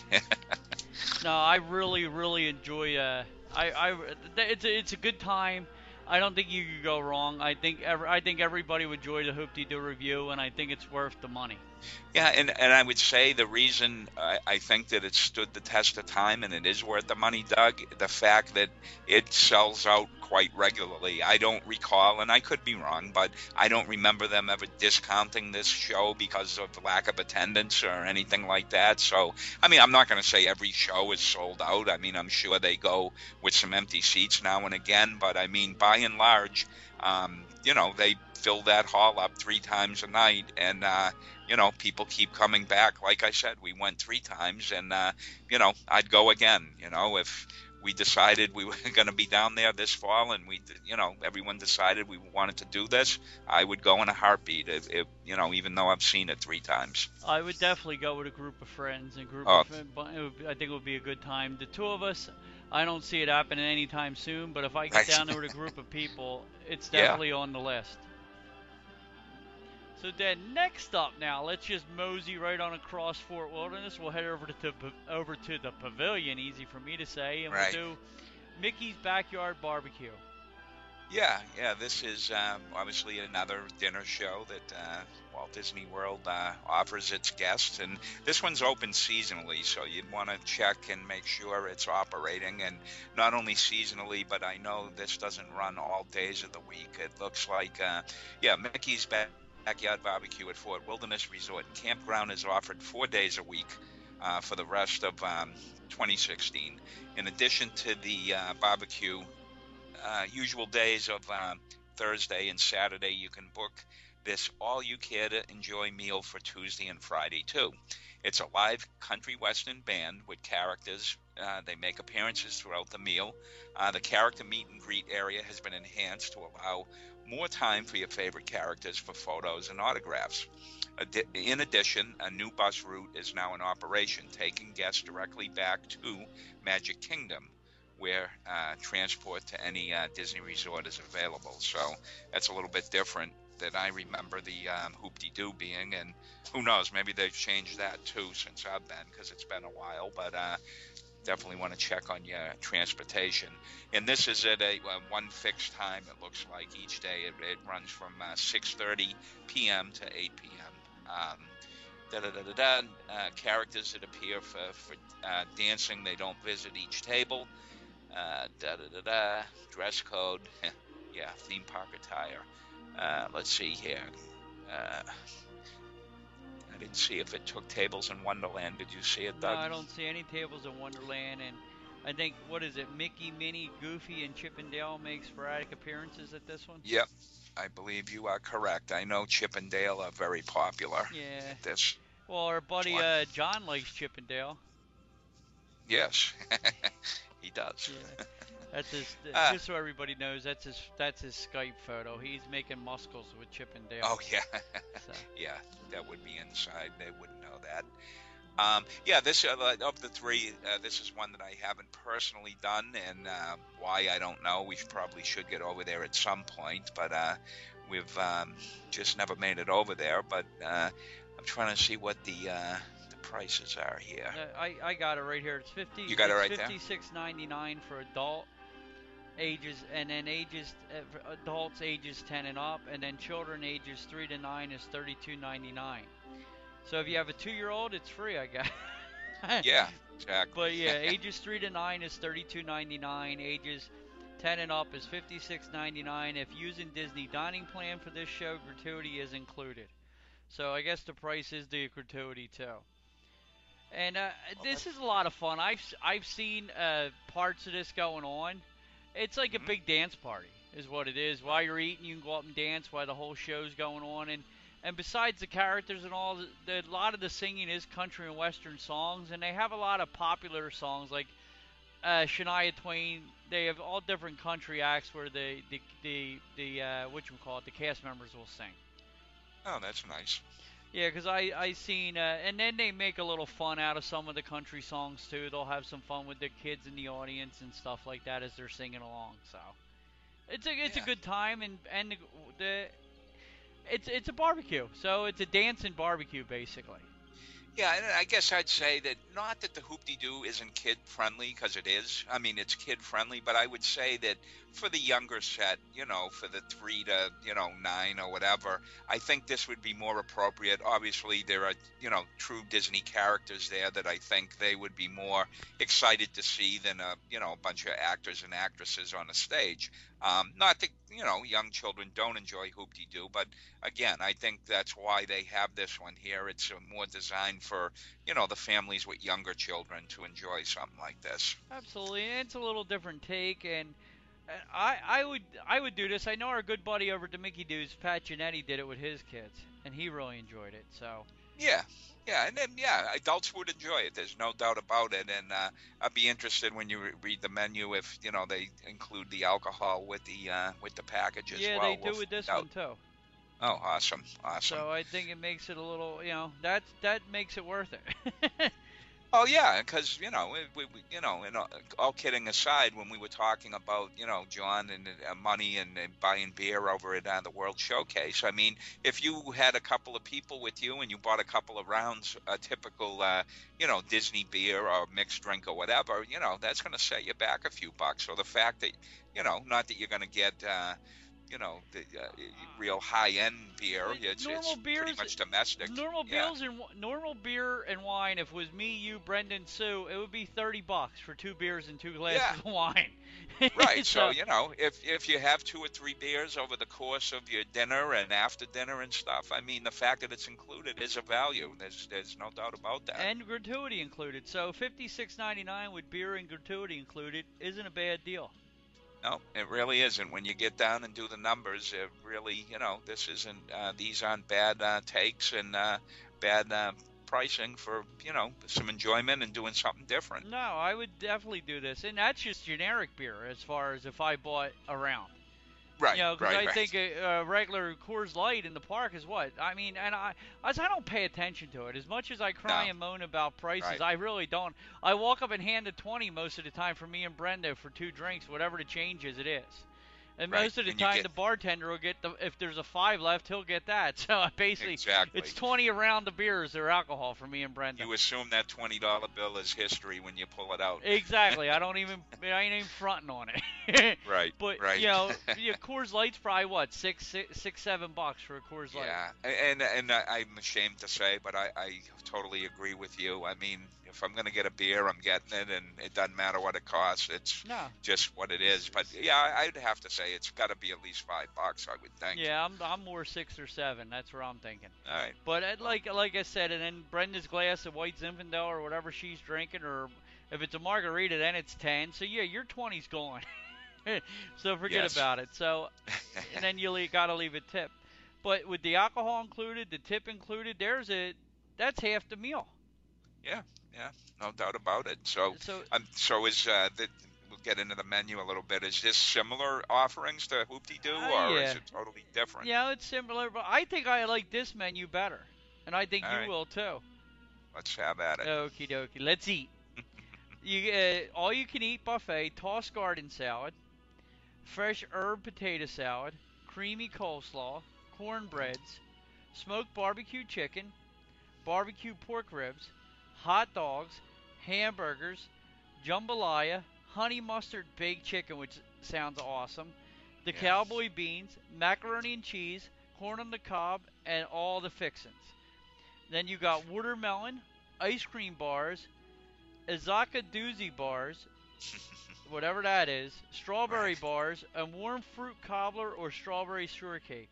No, I really, really enjoy. Uh, I, I, it's a, it's a good time. I don't think you could go wrong. I think every, I think everybody would enjoy the Hoop-Dee-Doo review, and I think it's worth the money. Yeah, and, and I would say the reason I, I think that it stood the test of time and it is worth the money, Doug, the fact that it sells out quite regularly. I don't recall, and I could be wrong, but I don't remember them ever discounting this show because of lack of attendance or anything like that. So, I mean, I'm not going to say every show is sold out. I mean, I'm sure they go with some empty seats now and again, but I mean, by and large, um, you know, they fill that hall up three times a night, and uh, you know, people keep coming back. Like I said, we went three times, and uh, you know, I'd go again. You know, if we decided we were going to be down there this fall, and we, you know, everyone decided we wanted to do this, I would go in a heartbeat. If, if you know, even though I've seen it three times. I would definitely go with a group of friends and group. Oh. Of, it would, I think it would be a good time. The two of us, I don't see it happening anytime soon. But if I get Right. down there with a group of people, it's Yeah. definitely on the list. So then, next up now, let's just mosey right on across Fort Wilderness. We'll head over to the, over to the pavilion, easy for me to say, and Right. we'll do Mickey's Backyard Barbecue. Yeah, yeah, this is um, obviously another dinner show that uh, Walt Disney World uh, offers its guests, and this one's open seasonally, so you'd want to check and make sure it's operating, and not only seasonally, but I know this doesn't run all days of the week. It looks like, uh, yeah, Mickey's Backyard Backyard Barbecue at Fort Wilderness Resort and Campground is offered four days a week uh, for the rest of um, twenty sixteen. In addition to the uh, barbecue, uh, usual days of uh, Thursday and Saturday, you can book this all-you-care-to-enjoy meal for Tuesday and Friday, too. It's a live country western band with characters. Uh, they make appearances throughout the meal. Uh, the character meet and greet area has been enhanced to allow more time for your favorite characters for photos and autographs. In addition, a new bus route is now in operation, taking guests directly back to Magic Kingdom, where uh, transport to any uh, Disney resort is available. So that's a little bit different than I remember the um, Hoop-Dee-Doo being, and who knows, maybe they've changed that too since I've been, because it's been a while. But uh, definitely want to check on your transportation. And this is at a uh, one fixed time. It looks like each day it, it runs from uh, six thirty p.m. to eight p.m. Um, da da da da da. Uh, characters that appear for for uh, dancing, they don't visit each table. Uh, da da da da. Dress code. Yeah, theme park attire. Uh, let's see here. Uh, I didn't see if it took tables in Wonderland. Did you see it, Doug? No, I don't see any tables in Wonderland, and I think, what is it, Mickey, Minnie, Goofy, and Chip and Dale make sporadic appearances at this one? Yep, I believe you are correct. I know Chip and Dale are very popular. Yeah. At this. Well, our buddy uh, John likes Chip and Dale. Yes, he does. Yeah. That's his. Uh, just so everybody knows, that's his. That's his Skype photo. He's making muscles with Chip and Dale. Oh yeah, so. Yeah, that would be inside. They wouldn't know that. Um, yeah, this uh, of the three, uh, this is one that I haven't personally done, and uh, why I don't know. We probably should get over there at some point, but uh, we've um, just never made it over there. But uh, I'm trying to see what the uh, the prices are here. Uh, I I got it right here. It's fifty. You got it right there. fifty-six ninety-nine for adult ages, and then ages uh, for adults ages ten and up, and then children ages three to nine is thirty-two ninety-nine. So if you have a two-year-old, it's free, I guess. Yeah, exactly. But yeah, ages three to nine is thirty-two ninety-nine. Ages ten and up is fifty-six ninety-nine. If using Disney dining plan for this show, gratuity is included. So I guess the price is the gratuity too. And uh, this is a lot of fun. I've I've seen uh, parts of this going on. It's like mm-hmm. a big dance party, is what it is. While you're eating, you can go up and dance while the whole show's going on. And and besides the characters and all, the, the, a lot of the singing is country and western songs, and they have a lot of popular songs like uh, Shania Twain. They have all different country acts where the the the, the uh, what you call it, the cast members will sing. Oh, that's nice. Yeah, because I I seen uh, and then they make a little fun out of some of the country songs too. They'll have some fun with the kids in the audience and stuff like that as they're singing along. So it's a it's yeah. a good time, and and the, the it's it's a barbecue. So it's a dancing barbecue basically. Yeah, and I guess I'd say that not that the Hoop-Dee-Doo isn't kid-friendly, because it is. I mean, it's kid-friendly, but I would say that for the younger set, you know, for the three to, you know, nine or whatever, I think this would be more appropriate. Obviously, there are, you know, true Disney characters there that I think they would be more excited to see than, a, you know, a bunch of actors and actresses on a stage. Um, not that, you know, young children don't enjoy Hoop-Dee-Doo, but again, I think that's why they have this one here. It's uh, more designed for, you know, the families with younger children to enjoy something like this. Absolutely, and it's a little different take, and I I would I would do this. I know our good buddy over at the Mickey Doos, Pat Giannetti, did it with his kids, and he really enjoyed it. So yeah. Yeah, and then, yeah, adults would enjoy it. There's no doubt about it. And uh, I'd be interested when you re- read the menu if, you know, they include the alcohol with the uh, with the package as yeah, well. Yeah, they do we'll with this out. one, too. Oh, awesome, awesome. So I think it makes it a little, you know, that, that makes it worth it. Oh, yeah, because, you know, we, we, you know, and all kidding aside, when we were talking about, you know, John and uh, money and, and buying beer over at uh, the World Showcase, I mean, if you had a couple of people with you and you bought a couple of rounds, a typical, uh, you know, Disney beer or mixed drink or whatever, you know, that's going to set you back a few bucks. So the fact that, you know, not that you're going to get, uh, you know, the uh, real high-end beer. It's, normal it's beers, pretty much domestic. Normal yeah. beers and normal beer and wine. If it was me, you, Brendan, Sue, it would be thirty bucks for two beers and two glasses yeah. of wine. Right. so, so you know, if if you have two or three beers over the course of your dinner and after dinner and stuff, I mean, the fact that it's included is a value. There's there's no doubt about that. And gratuity included. So fifty-six ninety-nine with beer and gratuity included isn't a bad deal. No, it really isn't. When you get down and do the numbers, it really, you know, this isn't, uh, these aren't bad uh, takes and uh, bad uh, pricing for, you know, some enjoyment and doing something different. No, I would definitely do this. And that's just generic beer as far as if I bought a round. Right, you know, because right, I right. think a, a regular Coors Light in the park is what? I mean, and I, as I don't pay attention to it. As much as I cry No. and moan about prices, Right. I really don't. I walk up and hand a twenty most of the time for me and Brenda for two drinks, whatever the change is, it is. And right. most of the And you time, get the bartender will get the if there's a five left, he'll get that. So basically, exactly. it's twenty around the beers or alcohol for me and Brenda. You assume that twenty dollar bill is history when you pull it out. Exactly. I don't even I ain't even fronting on it. Right. But right. you know, yeah, Coors Light's probably what six, six, six, seven bucks for a Coors Light. Yeah, and and I'm ashamed to say, but I, I totally agree with you. I mean, if I'm going to get a beer, I'm getting it, and it doesn't matter what it costs. It's No. just what it is. But yeah, I'd have to say it's got to be at least five bucks, I would think. Yeah, I'm I'm more six or seven. That's where I'm thinking. All right. But uh, like like I said, and then Brenda's glass of White Zinfandel or whatever she's drinking, or if it's a margarita, then it's ten. So yeah, your twenty's gone. So forget Yes. about it. So and then you got to leave a tip. But with the alcohol included, the tip included, there's a that's half the meal. Yeah, yeah, no doubt about it. So, So um, so is uh, the, we'll get into the menu a little bit. Is this similar offerings to Hoop-Dee-Doo, Uh, or yeah. is it totally different? yeah, it's similar, but I think I like this menu better, and I think All you right. will too. Let's have at it. Okie dokie, let's eat. You uh, all you can eat buffet, tossed garden salad, fresh herb potato salad, creamy coleslaw, cornbreads, smoked barbecue chicken, barbecue pork ribs, hot dogs, hamburgers, jambalaya, honey mustard baked chicken, which sounds awesome, the Yeah. cowboy beans, macaroni and cheese, corn on the cob, and all the fixins. Then you got watermelon, ice cream bars, Azaka doozy bars, whatever that is, strawberry Right. bars, and warm fruit cobbler or strawberry shortcake.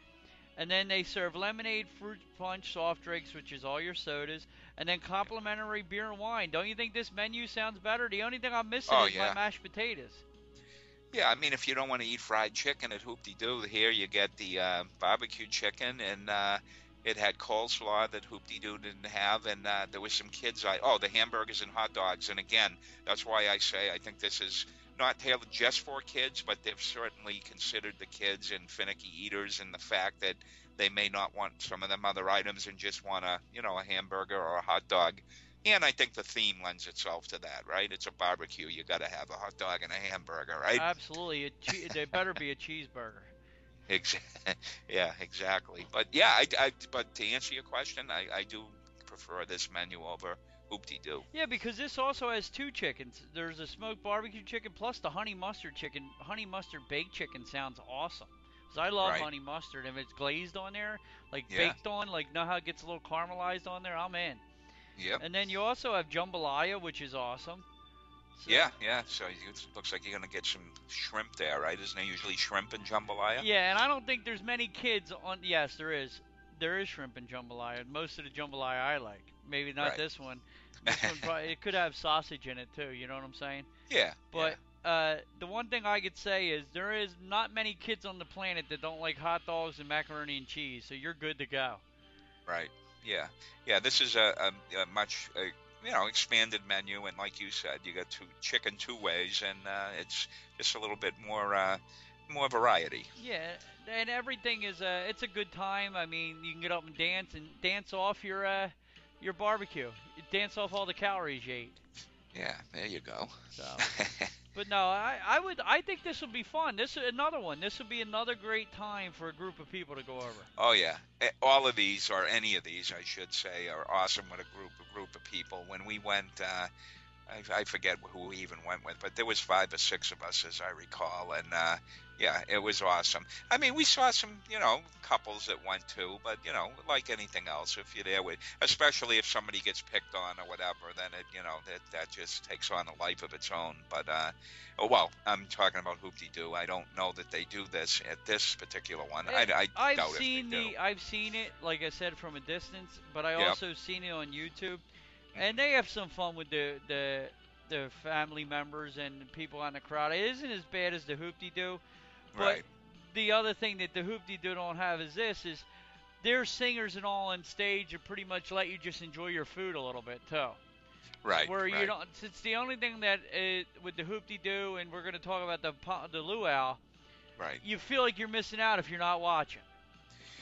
And then they serve lemonade, fruit punch, soft drinks, which is all your sodas, and then complimentary beer and wine. Don't you think this menu sounds better? The only thing I'm missing Oh, is yeah. my mashed potatoes. Yeah, I mean, if you don't want to eat fried chicken at Hoop-Dee-Doo, here you get the uh, barbecue chicken, and uh, it had coleslaw that Hoop-Dee-Doo didn't have, and uh, there was some kids. I oh, the hamburgers and hot dogs, and again, that's why I say I think this is not tailored just for kids, but they've certainly considered the kids and finicky eaters, and the fact that they may not want some of them other items and just want a you know a hamburger or a hot dog. And I think the theme lends itself to that, right? It's a barbecue. You got to have a hot dog and a hamburger, right? Absolutely. A che- they better be a cheeseburger. Ex- yeah, exactly. But yeah, I, I, but to answer your question, I, I do prefer this menu over Hoop-Dee-Doo. Yeah, because this also has two chickens. There's a smoked barbecue chicken plus the honey mustard chicken. Honey mustard baked chicken sounds awesome. Because I love Right. honey mustard. If it's glazed on there, like Yeah. baked on, like know how it gets a little caramelized on there, I'm in. Yep. And then you also have jambalaya, which is awesome. So, Yeah, yeah. So it looks like you're gonna get some shrimp there, right? Isn't there usually shrimp in jambalaya? Yeah, and I don't think there's many kids on. Yes, there is. There is shrimp in jambalaya. Most of the jambalaya I like. Maybe not Right. this one. This one probably, it could have sausage in it too. You know what I'm saying? Yeah. But uh, the one thing I could say is there is not many kids on the planet that don't like hot dogs and macaroni and cheese. So you're good to go. yeah. Right. Yeah. Yeah. This is a, a, a much a, you know expanded menu, and like you said, you got two chicken two ways, and uh, it's just a little bit more uh, more variety. Yeah, and everything is a it's a good time. I mean, you can get up and dance and dance off your uh, your barbecue. You dance off all the calories you ate. Yeah. There you go. So, but no, I, I would I think this would be fun. This is another one. This would be another great time for a group of people to go over. Oh yeah, Eh, all of these, or any of these, I should say, are awesome with a group a group of people. When we went, uh, I, I forget who we even went with, but there was five or six of us, as I recall, and uh, yeah, it was awesome. I mean, we saw some, you know, couples that went too, but you know, like anything else, if you're there with, especially if somebody gets picked on or whatever, then it, you know, that that just takes on a life of its own. But uh, oh well, I'm talking about Hoop-Dee-Doo. I don't know that they do this at this particular one. I, I I've doubt seen if they the do. I've seen it, like I said, from a distance, but I Yep. also seen it on YouTube, and they have some fun with the the the family members and people in the crowd. It isn't as bad as the Hoop-Dee-Doo, but Right. the other thing that the Hoop-Dee-Doo don't have is this is their singers and all on stage and pretty much let you just enjoy your food a little bit too. Right. Where you right. don't, it's the only thing that uh, with the Hoop-Dee-Doo, and we're going to talk about the po- the luau. Right. You feel like you're missing out if you're not watching.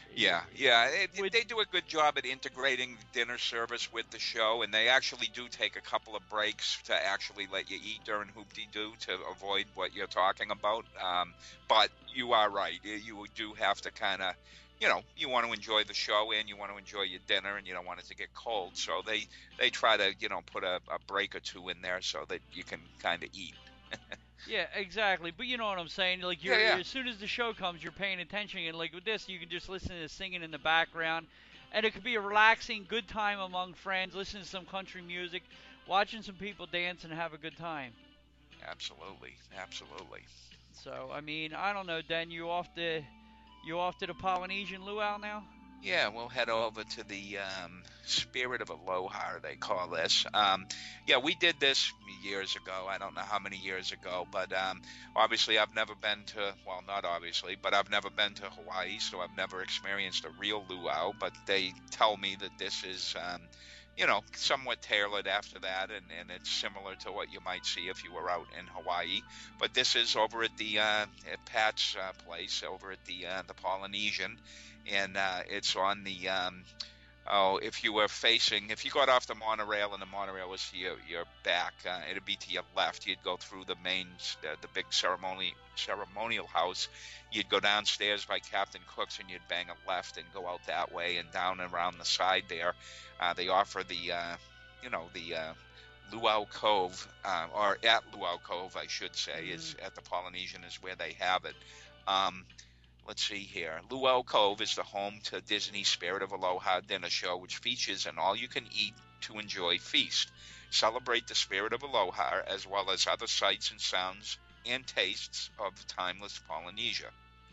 Yeah, yeah, it, it- With they do a good job at integrating dinner service with the show, and they actually do take a couple of breaks to actually let you eat during Hoop-Dee-Doo to avoid what you're talking about. Um, but you are right; you you do have to kind of, you know, you want to enjoy the show and you want to enjoy your dinner, and you don't want it to get cold. So they they try to, you know, put a, a break or two in there so that you can kind of eat. Yeah, exactly. But you know what I'm saying? Like Yeah, you're yeah. as soon as the show comes, you're paying attention, and like with this, you can just listen to singing in the background, and it could be a relaxing, good time among friends, listening to some country music, watching some people dance, and have a good time. Absolutely, absolutely. So I mean, I don't know, Dan. You off to you off to the Polynesian luau now? Yeah, we'll head over to the um, Spirit of Aloha, they call this. Um, yeah, we did this years ago. I don't know how many years ago, but um, obviously I've never been to, well, not obviously, but I've never been to Hawaii, so I've never experienced a real luau. But they tell me that this is, um, you know, somewhat tailored after that, and, and it's similar to what you might see if you were out in Hawaii. But this is over at the uh, at Pat's uh, place, over at the uh, the Polynesian. And uh, it's on the um, oh, if you were facing, if you got off the monorail and the monorail was to your, your back, uh, it'd be to your left. You'd go through the main, uh, the big ceremony ceremonial house. You'd go downstairs by Captain Cook's and you'd bang a left and go out that way and down and around the side there. Uh, they offer the, uh, you know, the uh, Luau Cove, uh, or at Luau Cove, I should say, mm-hmm. is at the Polynesian is where they have it. Um, Let's see here. Luau Cove is the home to Disney's Spirit of Aloha dinner show, which features an all-you-can-eat to enjoy feast. Celebrate the Spirit of Aloha as well as other sights and sounds and tastes of timeless Polynesia.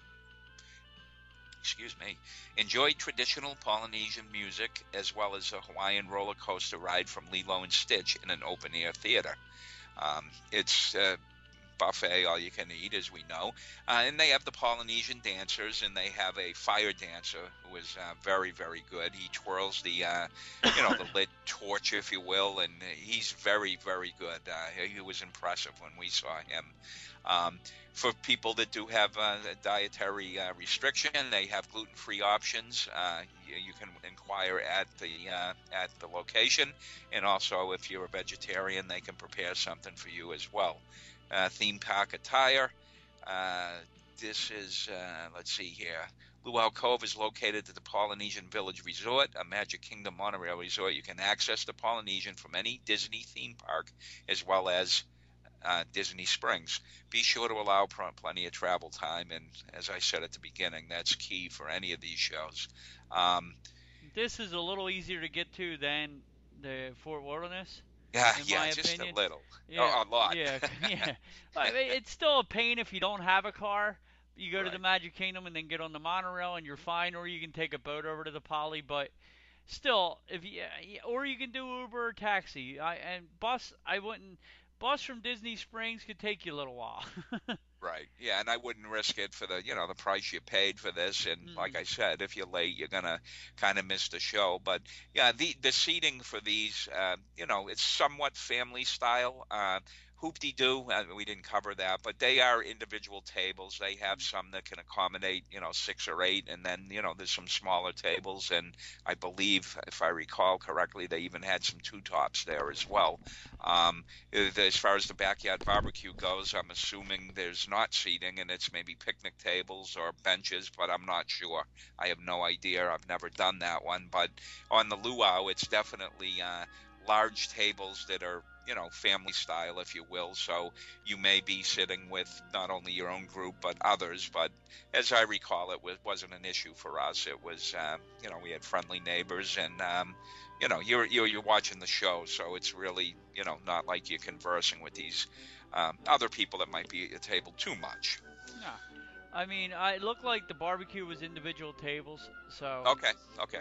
Excuse me. Enjoy traditional Polynesian music as well as a Hawaiian roller coaster ride from Lilo and Stitch in an open-air theater. Um, it's... Uh, buffet, all you can eat, as we know. Uh, and they have the Polynesian dancers, and they have a fire dancer who is uh, very, very good. He twirls the, uh, you know, the lit torch, if you will, and he's very, very good. Uh, he was impressive when we saw him. Um, for people that do have uh, a dietary uh, restriction, they have gluten-free options. Uh, you, you can inquire at the uh, at the location, and also if you're a vegetarian, they can prepare something for you as well. Uh, theme park attire. Uh, this is, uh, let's see here. Luau Cove is located at the Polynesian Village Resort, a Magic Kingdom monorail resort. You can access the Polynesian from any Disney theme park as well as uh, Disney Springs. Be sure to allow plenty of travel time, and as I said at the beginning, that's key for any of these shows. Um, this is a little easier to get to than the Fort Wilderness. Yeah, in yeah, my just opinion. a little, yeah, oh, a lot. Yeah, yeah. I mean, it's still a pain if you don't have a car. You go right. to the Magic Kingdom and then get on the monorail and you're fine, or you can take a boat over to the Poly. But still, if you, or you can do Uber or taxi. I and bus, I wouldn't. Bus from Disney Springs could take you a little while. Right. Yeah, and I wouldn't risk it for the, you know, the price you paid for this. And mm. like I said, if you're late, you're gonna kind of miss the show. But yeah, the the seating for these, uh, you know, it's somewhat family style. Uh, Hoop-Dee-Doo, uh, we didn't cover that, but they are individual tables. They have some that can accommodate, you know, six or eight, and then, you know, there's some smaller tables, and I believe, if I recall correctly, they even had some two-tops there as well. Um, as far as the backyard barbecue goes, I'm assuming there's not seating, and it's maybe picnic tables or benches, but I'm not sure. I have no idea. I've never done that one, but on the luau, it's definitely uh, large tables that are, you know, family style, if you will. So you may be sitting with not only your own group, but others. But as I recall, it was, wasn't an issue for us. It was, uh, you know, we had friendly neighbors, and, um, you know, you're, you're, you're watching the show. So it's really, you know, not like you're conversing with these um, other people that might be at the table too much. No. I mean, I, it looked like the barbecue was individual tables. So Okay, okay.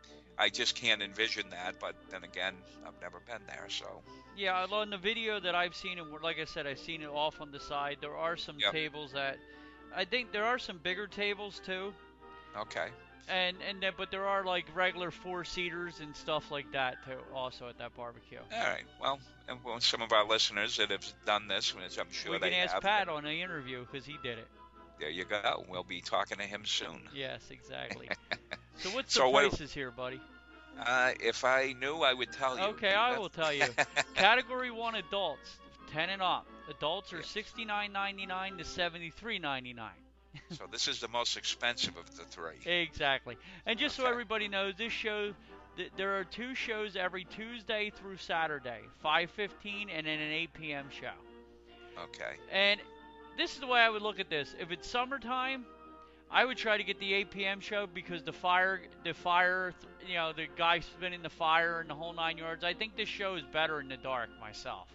I just can't envision that, but then again, I've never been there, so. Yeah, on the video that I've seen, and like I said, I've seen it off on the side, there are some yep. tables that, I think there are some bigger tables too. Okay. And and then, but there are like regular four-seaters and stuff like that too, also at that barbecue. All right. Well, and some of our listeners that have done this, as I'm sure we they can ask have, Pat on the interview because he did it. there you go. We'll be talking to him soon. Yes, exactly. So what's So the what- prices here, buddy? Uh, if I knew, I would tell you. Okay, I will tell you. Category one adults, ten and up. Adults are Yeah. sixty-nine ninety-nine to seventy-three ninety-nine. So this is the most expensive of the three. Exactly. And just so Okay. everybody knows, this show, th- there are two shows every Tuesday through Saturday, five fifteen and then an eight p.m. show. Okay. And this is the way I would look at this. If it's summertime, I would try to get the eight p.m. show because the fire, the fire, you know, the guy spinning the fire and the whole nine yards. I think this show is better in the dark myself.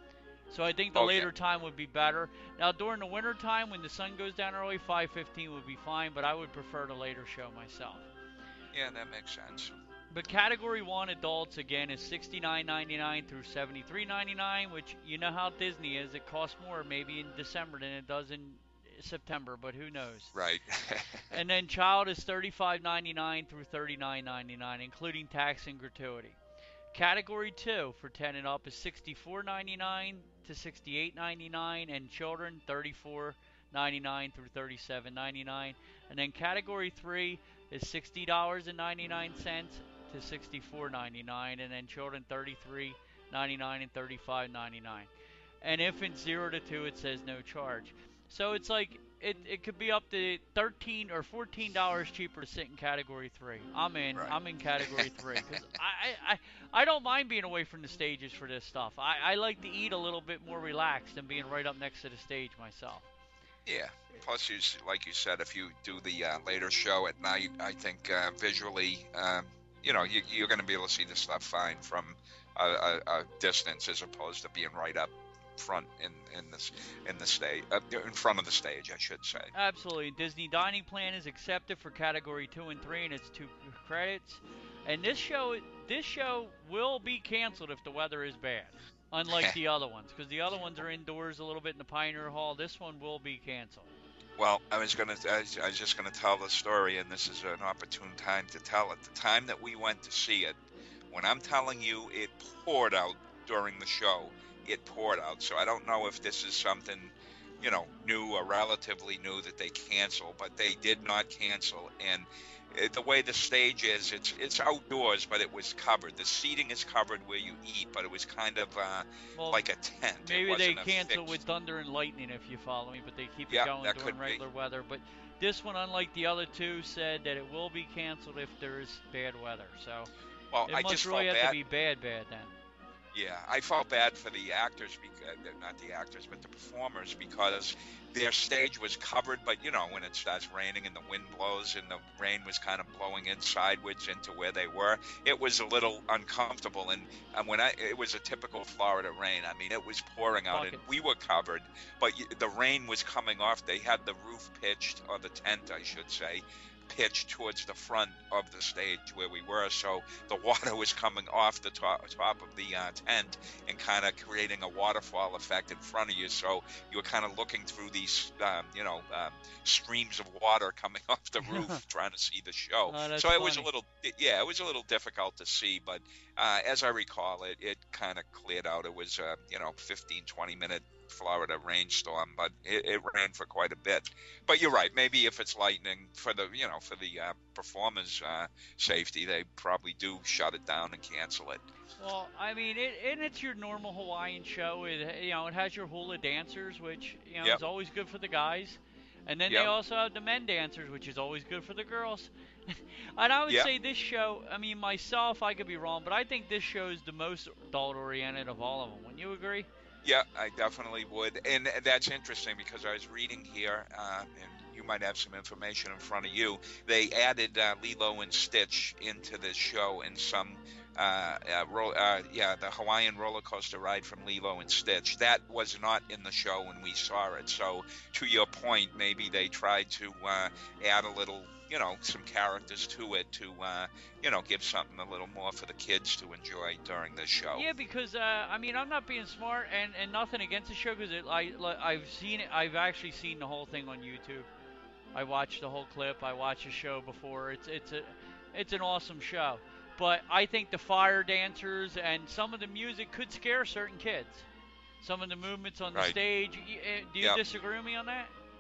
So I think the Okay. later time would be better. Now during the winter time when the sun goes down early, five fifteen would be fine, but I would prefer the later show myself. Yeah, that makes sense. But category one adults again is sixty-nine ninety-nine through seventy-three ninety-nine, which you know how Disney is. It costs more maybe in December than it does in September, but who knows? Right. And then child is thirty-five ninety-nine through thirty-nine ninety-nine, including tax and gratuity. Category two for ten and up is sixty-four ninety-nine to sixty-eight ninety-nine, and children thirty-four ninety-nine through thirty-seven ninety-nine. And then category three is sixty ninety-nine to sixty-four ninety-nine, and then children thirty-three ninety-nine and thirty-five ninety-nine. And infants zero to two, it says no charge. So it's like it, it could be up to thirteen or fourteen dollars cheaper to sit in category three. I'm in. Right. I'm in category three because I, I I don't mind being away from the stages for this stuff. I, I like to eat a little bit more relaxed than being right up next to the stage myself. Yeah. Plus, you, s- like you said, if you do the uh, later show at night, I think uh, visually, um, you know, you, you're going to be able to see the stuff fine from a, a, a distance as opposed to being right up front in in the in the stage, uh, in front of the stage, I should say. Absolutely. Disney Dining Plan is accepted for category two and three, and it's two credits. And this show, this show will be canceled if the weather is bad, unlike the other ones, because the other ones are indoors a little bit in the Pioneer Hall. This one will be canceled. Well, I was gonna, I was, I was just gonna tell the story, and this is an opportune time to tell it. The time that we went to see it, when I'm telling you, it poured out during the show. It poured out. So I don't know if this is something, you know, new or relatively new that they cancel, but they did not cancel. And it, the way the stage is, it's it's outdoors, but it was covered. The seating is covered where you eat, but it was kind of uh, Well, like a tent. It maybe they wasn't a cancel fixed- with thunder and lightning, if you follow me, but they keep it Yeah, going that during could be. regular weather. But this one, unlike the other two, said that it will be canceled if there is bad weather. So Well, it I must just really felt have bad. to be bad, bad then. Yeah, I felt bad for the actors, because not the actors, but the performers, because their stage was covered. But you know, when it starts raining and the wind blows and the rain was kind of blowing in sideways into where they were, it was a little uncomfortable. And, and when I, it was a typical Florida rain. I mean, it was pouring out, and Buckets. we were covered, but y- the rain was coming off. They had the roof pitched, or the tent, I should say, pitched towards the front of the stage where we were, so the water was coming off the top, top of the uh, tent and kind of creating a waterfall effect in front of you, so you were kind of looking through these um, you know um, streams of water coming off the roof trying to see the show. Oh, that's So it was a funny. little yeah it was a little difficult to see, but uh, as I recall it it kind of cleared out. It was a you know fifteen twenty minute Florida rainstorm, but it, it ran for quite a bit. But you're right. Maybe if it's lightning, for the you know for the uh, performers' uh, safety, they probably do shut it down and cancel it. Well, I mean, it, and it's your normal Hawaiian show. It you know it has your hula dancers, which you know Yep. is always good for the guys, and then Yep. they also have the men dancers, which is always good for the girls. And I would Yep. say this show. I mean, myself, I could be wrong, but I think this show is the most adult-oriented of all of them. Wouldn't you agree? Yeah, I definitely would. And that's interesting because I was reading here, uh, and you might have some information in front of you. They added uh, Lilo and Stitch into this show in some, uh, uh, ro- uh, yeah, the Hawaiian roller coaster ride from Lilo and Stitch. That was not in the show when we saw it. So to your point, maybe they tried to uh, add a little, you know, some characters to it to, uh, you know, give something a little more for the kids to enjoy during this show. Yeah, because uh, I mean, I'm not being smart, and, and nothing against the show, because I like, I've seen it. I've actually seen the whole thing on YouTube. I watched the whole clip. I watched the show before. It's it's a it's an awesome show. But I think the fire dancers and some of the music could scare certain kids. Some of the movements on the Right. stage. y- uh, Do you Yep. disagree with me on that?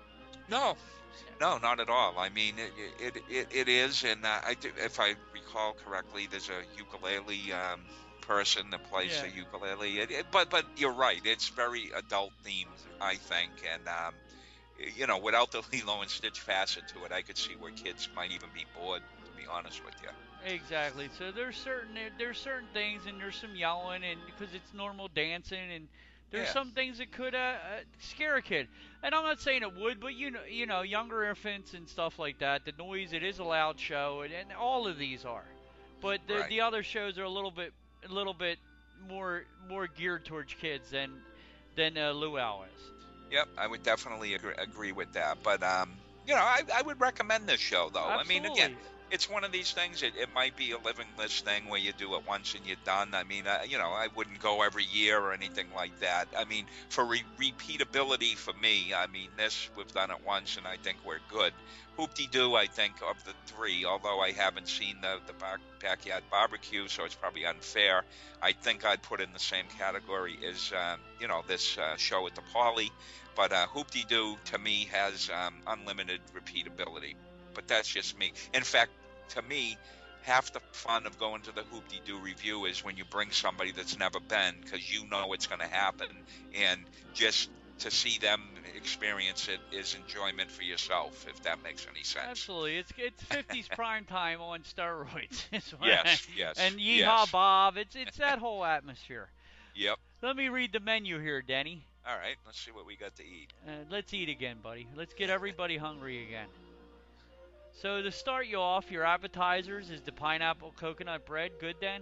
No, no, not at all. I mean, it it it, it is, and uh, I do, if I recall correctly, there's a ukulele um, person that plays Yeah. the ukulele. It, it, but but you're right. It's very adult themed, I think, and um, you know, without the Lilo and Stitch facet to it, I could see where kids might even be bored. To be honest with you. Exactly. So there's certain there's certain things, and there's some yelling, and because it's normal dancing, and there's Yeah. some things that could uh, uh, scare a kid. And I'm not saying it would, but you know, you know, younger infants and stuff like that. The noise, it is a loud show, and, and all of these are. But the Right. the other shows are a little bit a little bit more more geared towards kids than than uh, Luau is. Yep, I would definitely agree, agree with that. But um, you know, I, I would recommend this show though. I mean, again, Absolutely. it's one of these things. It, it might be a living list thing where you do it once and you're done. I mean, uh, you know, I wouldn't go every year or anything like that. I mean, for re- repeatability for me, I mean, this we've done it once and I think we're good. Hoop-de-doo, I think of the three, although I haven't seen the the back, backyard barbecue, so it's probably unfair. I think I'd put in the same category as um, you know, this uh, show at the Poly. But uh, Hoop-de-Doo, to me, has um, unlimited repeatability. But that's just me. In fact, to me, half the fun of going to the Hoop-de-Doo review is when you bring somebody that's never been, because you know it's going to happen. And just to see them experience it is enjoyment for yourself, if that makes any sense. Absolutely, it's it's fifties prime time on steroids. Yes, yes, And Yeehaw yes. Bob, it's it's that whole atmosphere. Yep. Let me read the menu here, Denny. All right, let's see what we got to eat. Uh, let's eat again, buddy. Let's get everybody hungry again. So to start you off, your appetizers is the pineapple coconut bread. Good, then?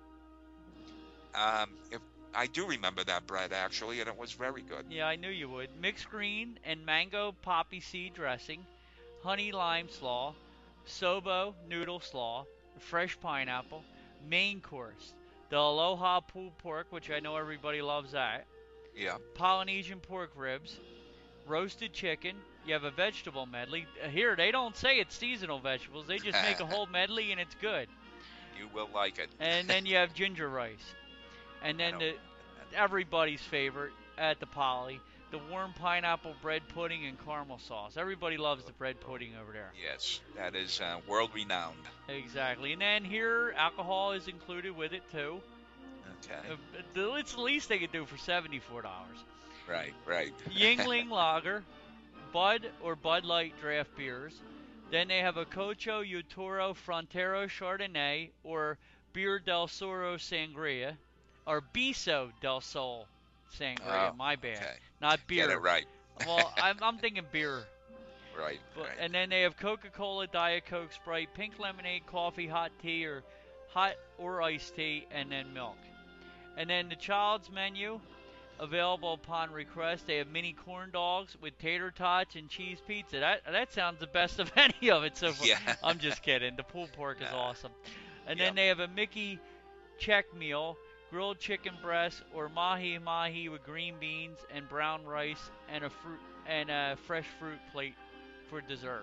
Um, if I do remember that bread actually, and it was very good. Yeah, I knew you would. Mixed green and mango poppy seed dressing, honey lime slaw, sobo noodle slaw, fresh pineapple, main course, the aloha pulled pork, which I know everybody loves that, Yeah. Polynesian pork ribs, roasted chicken. You have a vegetable medley. Here, they don't say it's seasonal vegetables. They just make a whole medley, and it's good. You will like it. And then you have ginger rice. And then the, everybody's favorite at the Poly, the warm pineapple bread pudding and caramel sauce. Everybody loves the bread pudding over there. Yes, that is uh, world renowned. Exactly. And then here, alcohol is included with it, too. Okay. Uh, it's the least they could do for seventy-four dollars. Right, right. Yingling Lager, Bud or Bud Light draft beers. Then they have a Cocho Utoro Frontero Chardonnay or Beer del Soro Sangria, or Biso del Sol Sangria. Oh, my bad, okay. not beer. Get it right. Well, I'm, I'm thinking beer. Right, But, right. And then they have Coca-Cola, Diet Coke, Sprite, pink lemonade, coffee, hot tea, or hot or iced tea, and then milk. And then the child's menu, available upon request. They have mini corn dogs with tater tots and cheese pizza. That that sounds the best of any of it so far. Yeah. I'm just kidding. The pulled pork is Nah. awesome. And Yep. then they have a Mickey check meal, grilled chicken breast or mahi mahi with green beans and brown rice and a fruit and a fresh fruit plate for dessert.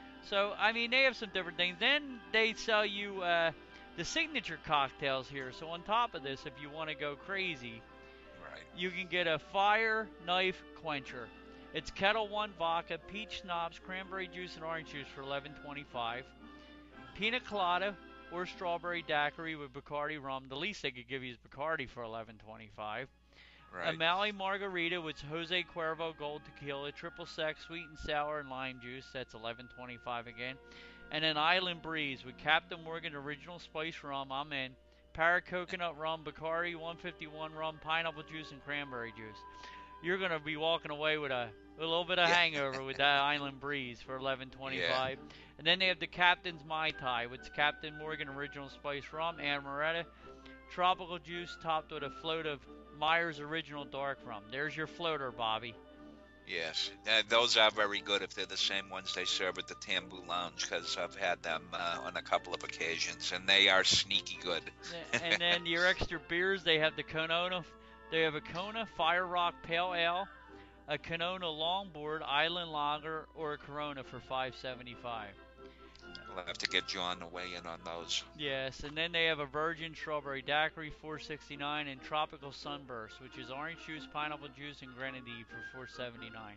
So I mean they have some different things. Then they sell you uh, the signature cocktails here. So on top of this, if you want to go crazy, Right. you can get a fire knife quencher. It's Kettle One vodka, peach schnapps, cranberry juice, and orange juice for eleven twenty-five. Pina colada or strawberry daiquiri with Bacardi rum. The least they could give you is Bacardi for eleven twenty-five. Right. A Maui margarita with Jose Cuervo Gold Tequila, triple sec, sweet and sour, and lime juice. That's eleven twenty-five again. And an Island Breeze with Captain Morgan Original Spice Rum. I'm in. Parrot Coconut Rum, Bacardi one fifty-one Rum, pineapple juice, and cranberry juice. You're going to be walking away with a, a little bit of Yeah. hangover with that Island Breeze for eleven twenty-five. And then they have the Captain's Mai Tai with Captain Morgan Original Spice Rum, Amaretta, tropical juice topped with a float of Myers Original Dark Rum. There's your floater, Bobby. Yes, uh, those are very good if they're the same ones they serve at the Tambu Lounge, because I've had them uh, on a couple of occasions, and they are sneaky good. And then your extra beers, they have the Kona, they have a Kona Fire Rock Pale Ale, a Kona Longboard Island Lager, or a Corona for five seventy-five. We'll have to get John to weigh in on those. Yes, and then they have a virgin strawberry daiquiri, four sixty-nine, and tropical sunburst, which is orange juice, pineapple juice, and grenadine for four seventy-nine.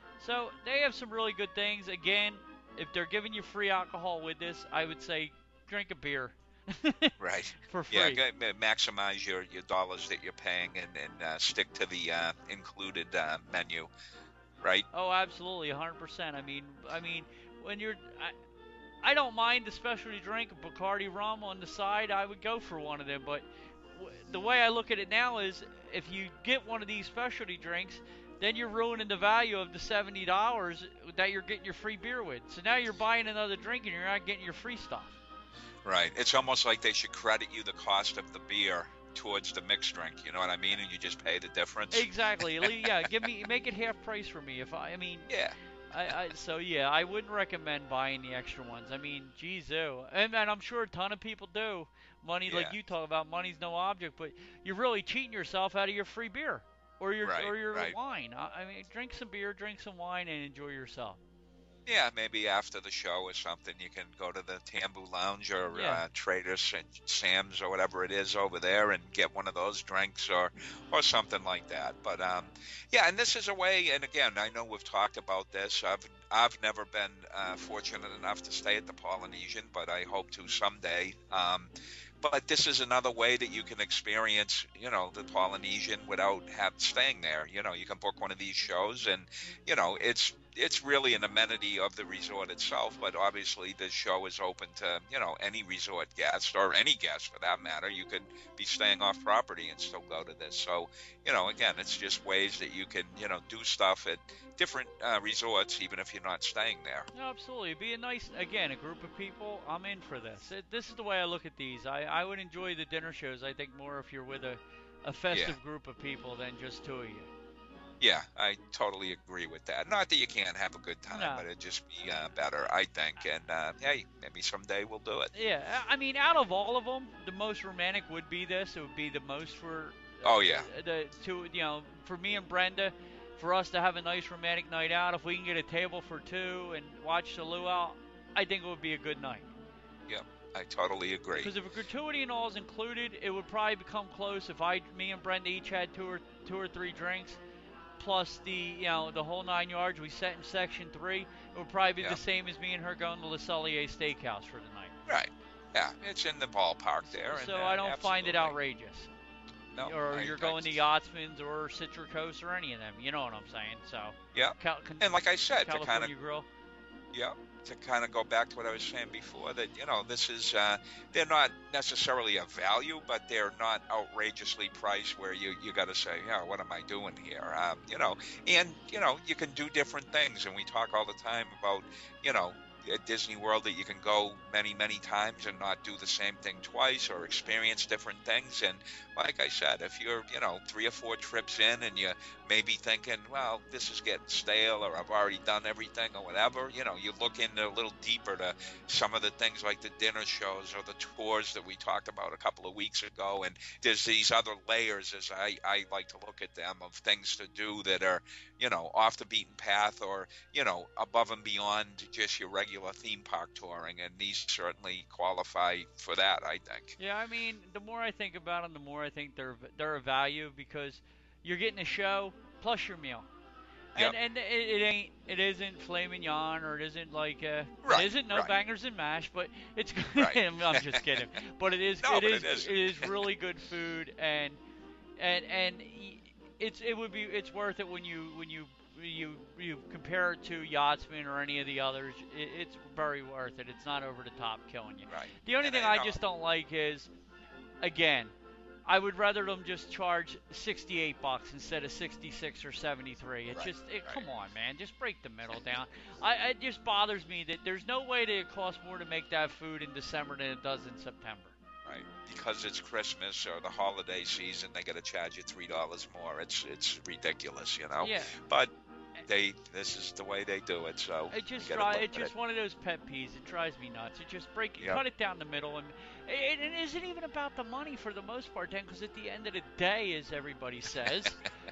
So they have some really good things. Again, if they're giving you free alcohol with this, I would say drink a beer. Right. For free. Yeah, go- ma- maximize your, your dollars that you're paying and, and uh, stick to the uh, included uh, menu, right? Oh, absolutely, one hundred percent. I mean, I mean, when you're, I, I don't mind the specialty drink, Bacardi rum on the side. I would go for one of them, but w- the way I look at it now is, if you get one of these specialty drinks, then you're ruining the value of the seventy dollars that you're getting your free beer with. So now you're buying another drink and you're not getting your free stuff. Right. It's almost like they should credit you the cost of the beer towards the mixed drink. You know what I mean? And you just pay the difference. Exactly. Yeah. Give me, make it half price for me. If I, I mean. Yeah. I, I so yeah, I wouldn't recommend buying the extra ones. I mean, geez, ew. And, and I'm sure a ton of people do. Money, Yeah. like you talk about, money's no object, but you're really cheating yourself out of your free beer or your Right, or your right. wine. I, I mean, drink some beer, drink some wine, and enjoy yourself. Yeah, maybe after the show or something, you can go to the Tambu Lounge or Yeah. uh, Trader Sam's or whatever it is over there and get one of those drinks or or something like that. But um, yeah, and this is a way. And again, I know we've talked about this. I've I've never been uh, fortunate enough to stay at the Polynesian, but I hope to someday. Um, but this is another way that you can experience, you know, the Polynesian without have staying there. You know, you can book one of these shows, and you know, it's it's really an amenity of the resort itself. But obviously, the show is open to, you know, any resort guest or any guest for that matter. You could be staying off property and still go to this. So, you know, again, it's just ways that you can, you know, do stuff at different uh, resorts, even if you're not staying there. No, absolutely. Be a nice, again, a group of people. I'm in for this. It, this is the way I look at these. I, I would enjoy the dinner shows, I think, more if you're with a, a festive Yeah. group of people than just two of you. Yeah, I totally agree with that. Not that you can't have a good time, No. but it'd just be uh, better, I think. And uh, hey, maybe someday we'll do it. Yeah, I I mean, out of all of them, the most romantic would be this. It would be the most for Oh yeah, the two, you know, for me and Brenda, for us to have a nice romantic night out. If we can get a table for two and watch the luau, I think it would be a good night. yep, I totally agree. Because if a gratuity and all is included, it would probably become close. If I, me and Brenda each had two or two or three drinks, plus the, you know, the whole nine yards, we set in section three, it would probably be Yeah. the same as me and her going to Le Cellier Steakhouse for the night. Right. Yeah, it's in the ballpark there. So and, uh, I don't find it absolutely. outrageous. No, or I- you're I- going to Yachtsman's or Citricos or any of them. You know what I'm saying? So Yeah. Cal- con- And like I said, to California kind of Grill. yeah, to kind of go back to what I was saying before, that you know, this is uh, they're not necessarily a value, but they're not outrageously priced where you you got to say, yeah, what am I doing here? Um, you know, and you know, you can do different things, and we talk all the time about, you know, at Disney World that you can go many, many times and not do the same thing twice or experience different things. And like I said, if you're, you know, three or four trips in and you may be thinking, well, this is getting stale or I've already done everything or whatever, you know, you look into a little deeper to some of the things like the dinner shows or the tours that we talked about a couple of weeks ago. And there's these other layers, as I, I like to look at them, of things to do that are, you know, off the beaten path or, you know, above and beyond just your regular theme park touring, and these certainly qualify for that, I think. Yeah, I mean, the more I think about them, the more I think they're they're a value because you're getting a show plus your meal. Yep. And and it, it ain't it isn't filet mignon or it isn't like uh Right, it isn't no right. bangers and mash, but it's good. Right. I'm just kidding. But it is No, it but is it is. it is really good food, and and and y- it's it would be it's worth it when you when you you you compare it to Yachtsman or any of the others. It, it's very worth it. It's not over the top killing you. Right. The only And thing I I know- just don't like is, again, I would rather them just charge sixty-eight bucks instead of sixty-six or seventy-three. It Right, just, it, right. come on, man, just break the middle down. I, it just bothers me that there's no way that it costs more to make that food in December than it does in September. Right, because it's Christmas or the holiday season, they got to charge you three dollars more. It's it's ridiculous, you know. Yeah. But they, this is the way they do it. So It just you dri- gotta look it's at just it. one of those pet peeves. It drives me nuts. It just break it, Yep. cut it down the middle, and it, it isn't even about the money for the most part, then, because at the end of the day, as everybody says,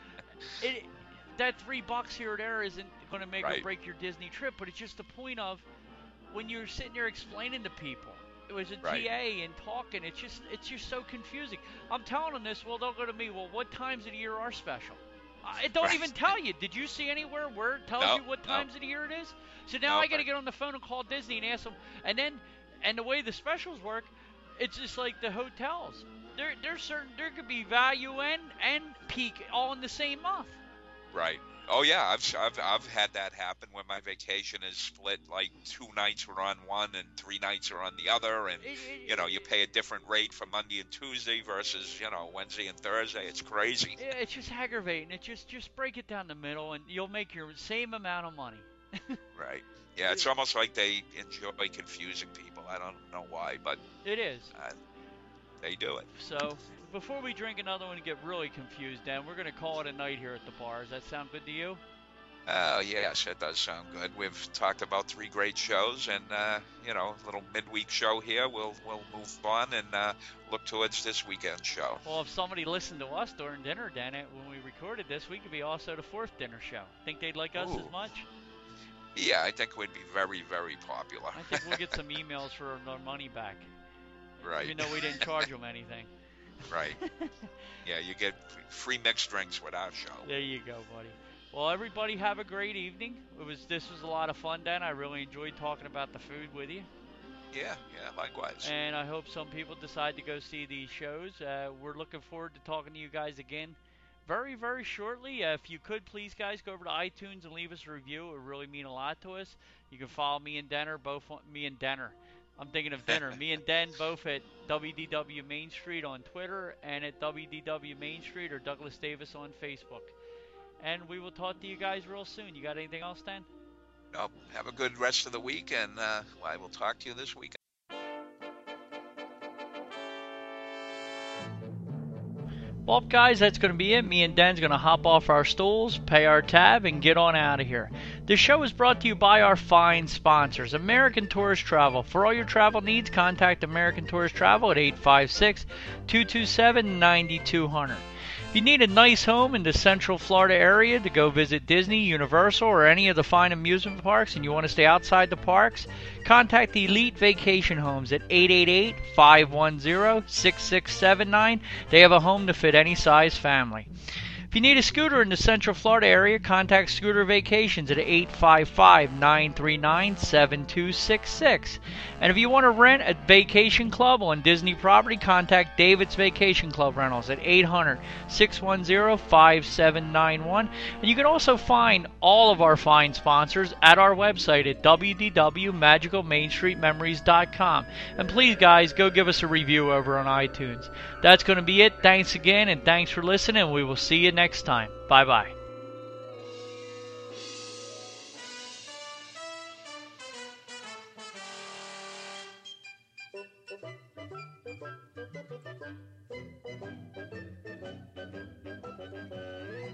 it that three bucks here or there isn't going to make or Right. break your Disney trip. But it's just the point of when you're sitting there explaining to people, it was a Right. T A and talking, it's just it's just so confusing. I'm telling them this, well, they'll go to me, well, what times of the year are special? It don't Right. even tell you. Did you see anywhere where it tells No, you what no. times of the year it is? So now No, I got to right. get on the phone and call Disney and ask them. And then, and the way the specials work, it's just like the hotels. There, there's certain there could be value and and peak all in the same month. Right. Oh yeah, I've I've I've had that happen when my vacation is split. Like two nights are on one and three nights are on the other, and It, it, you know you pay a different rate for Monday and Tuesday versus you know Wednesday and Thursday. It's crazy. Yeah, it's just aggravating. It just just break it down the middle, and you'll make your same amount of money. Right. Yeah, it's almost like they enjoy confusing people. I don't know why, but It is. uh, they do it. So before we drink another one and get really confused, Dan, we're gonna call it a night here at the bar. Does that sound good to you? Oh, yes, it does sound good. We've talked about three great shows, and uh, you know, a little midweek show here. We'll we'll move on and uh, look towards this weekend show. Well, if somebody listened to us during dinner, Dan, it- when we recorded this, we could be also the fourth dinner show. Think they'd like us Ooh. as much? Yeah, I think we'd be very, very popular. I think we'll get some emails for our money back, Right. even though we didn't charge them anything. Right. Yeah, you get free mixed drinks with our show. There you go, buddy. Well, everybody have a great evening. It was this was a lot of fun, Dan. I really enjoyed talking about the food with you. Yeah, yeah, likewise. And I hope some people decide to go see these shows. Uh, we're looking forward to talking to you guys again very, very shortly. Uh, if you could, please, guys, go over to iTunes and leave us a review. It would really mean a lot to us. You can follow me and Denner, both on, me and Denner. I'm thinking of dinner. Me and Den both at W D W Main Street on Twitter and at W D W Main Street or Douglas Davis on Facebook. And we will talk to you guys real soon. You got anything else, Dan? Nope. Have a good rest of the week, and uh, I will talk to you this weekend. Well, guys, that's going to be it. Me and Den's going to hop off our stools, pay our tab, and get on out of here. This show is brought to you by our fine sponsors, American Tourist Travel. For all your travel needs, contact American Tourist Travel at eight five six, two two seven, nine two zero zero. If you need a nice home in the Central Florida area to go visit Disney, Universal, or any of the fine amusement parks and you want to stay outside the parks, contact Elite Vacation Homes at eight eight eight, five one zero, six six seven nine. They have a home to fit any size family. If you need a scooter in the Central Florida area, contact Scooter Vacations at eight five five, nine three nine, seven two six six. And if you want to rent a vacation club on Disney property, contact David's Vacation Club Rentals at eight hundred, six one zero, five seven nine one. And you can also find all of our fine sponsors at our website at w w w dot magical main street memories dot com. And please, guys, go give us a review over on iTunes. That's going to be it. Thanks again, and thanks for listening. We will see you next time. Bye-bye.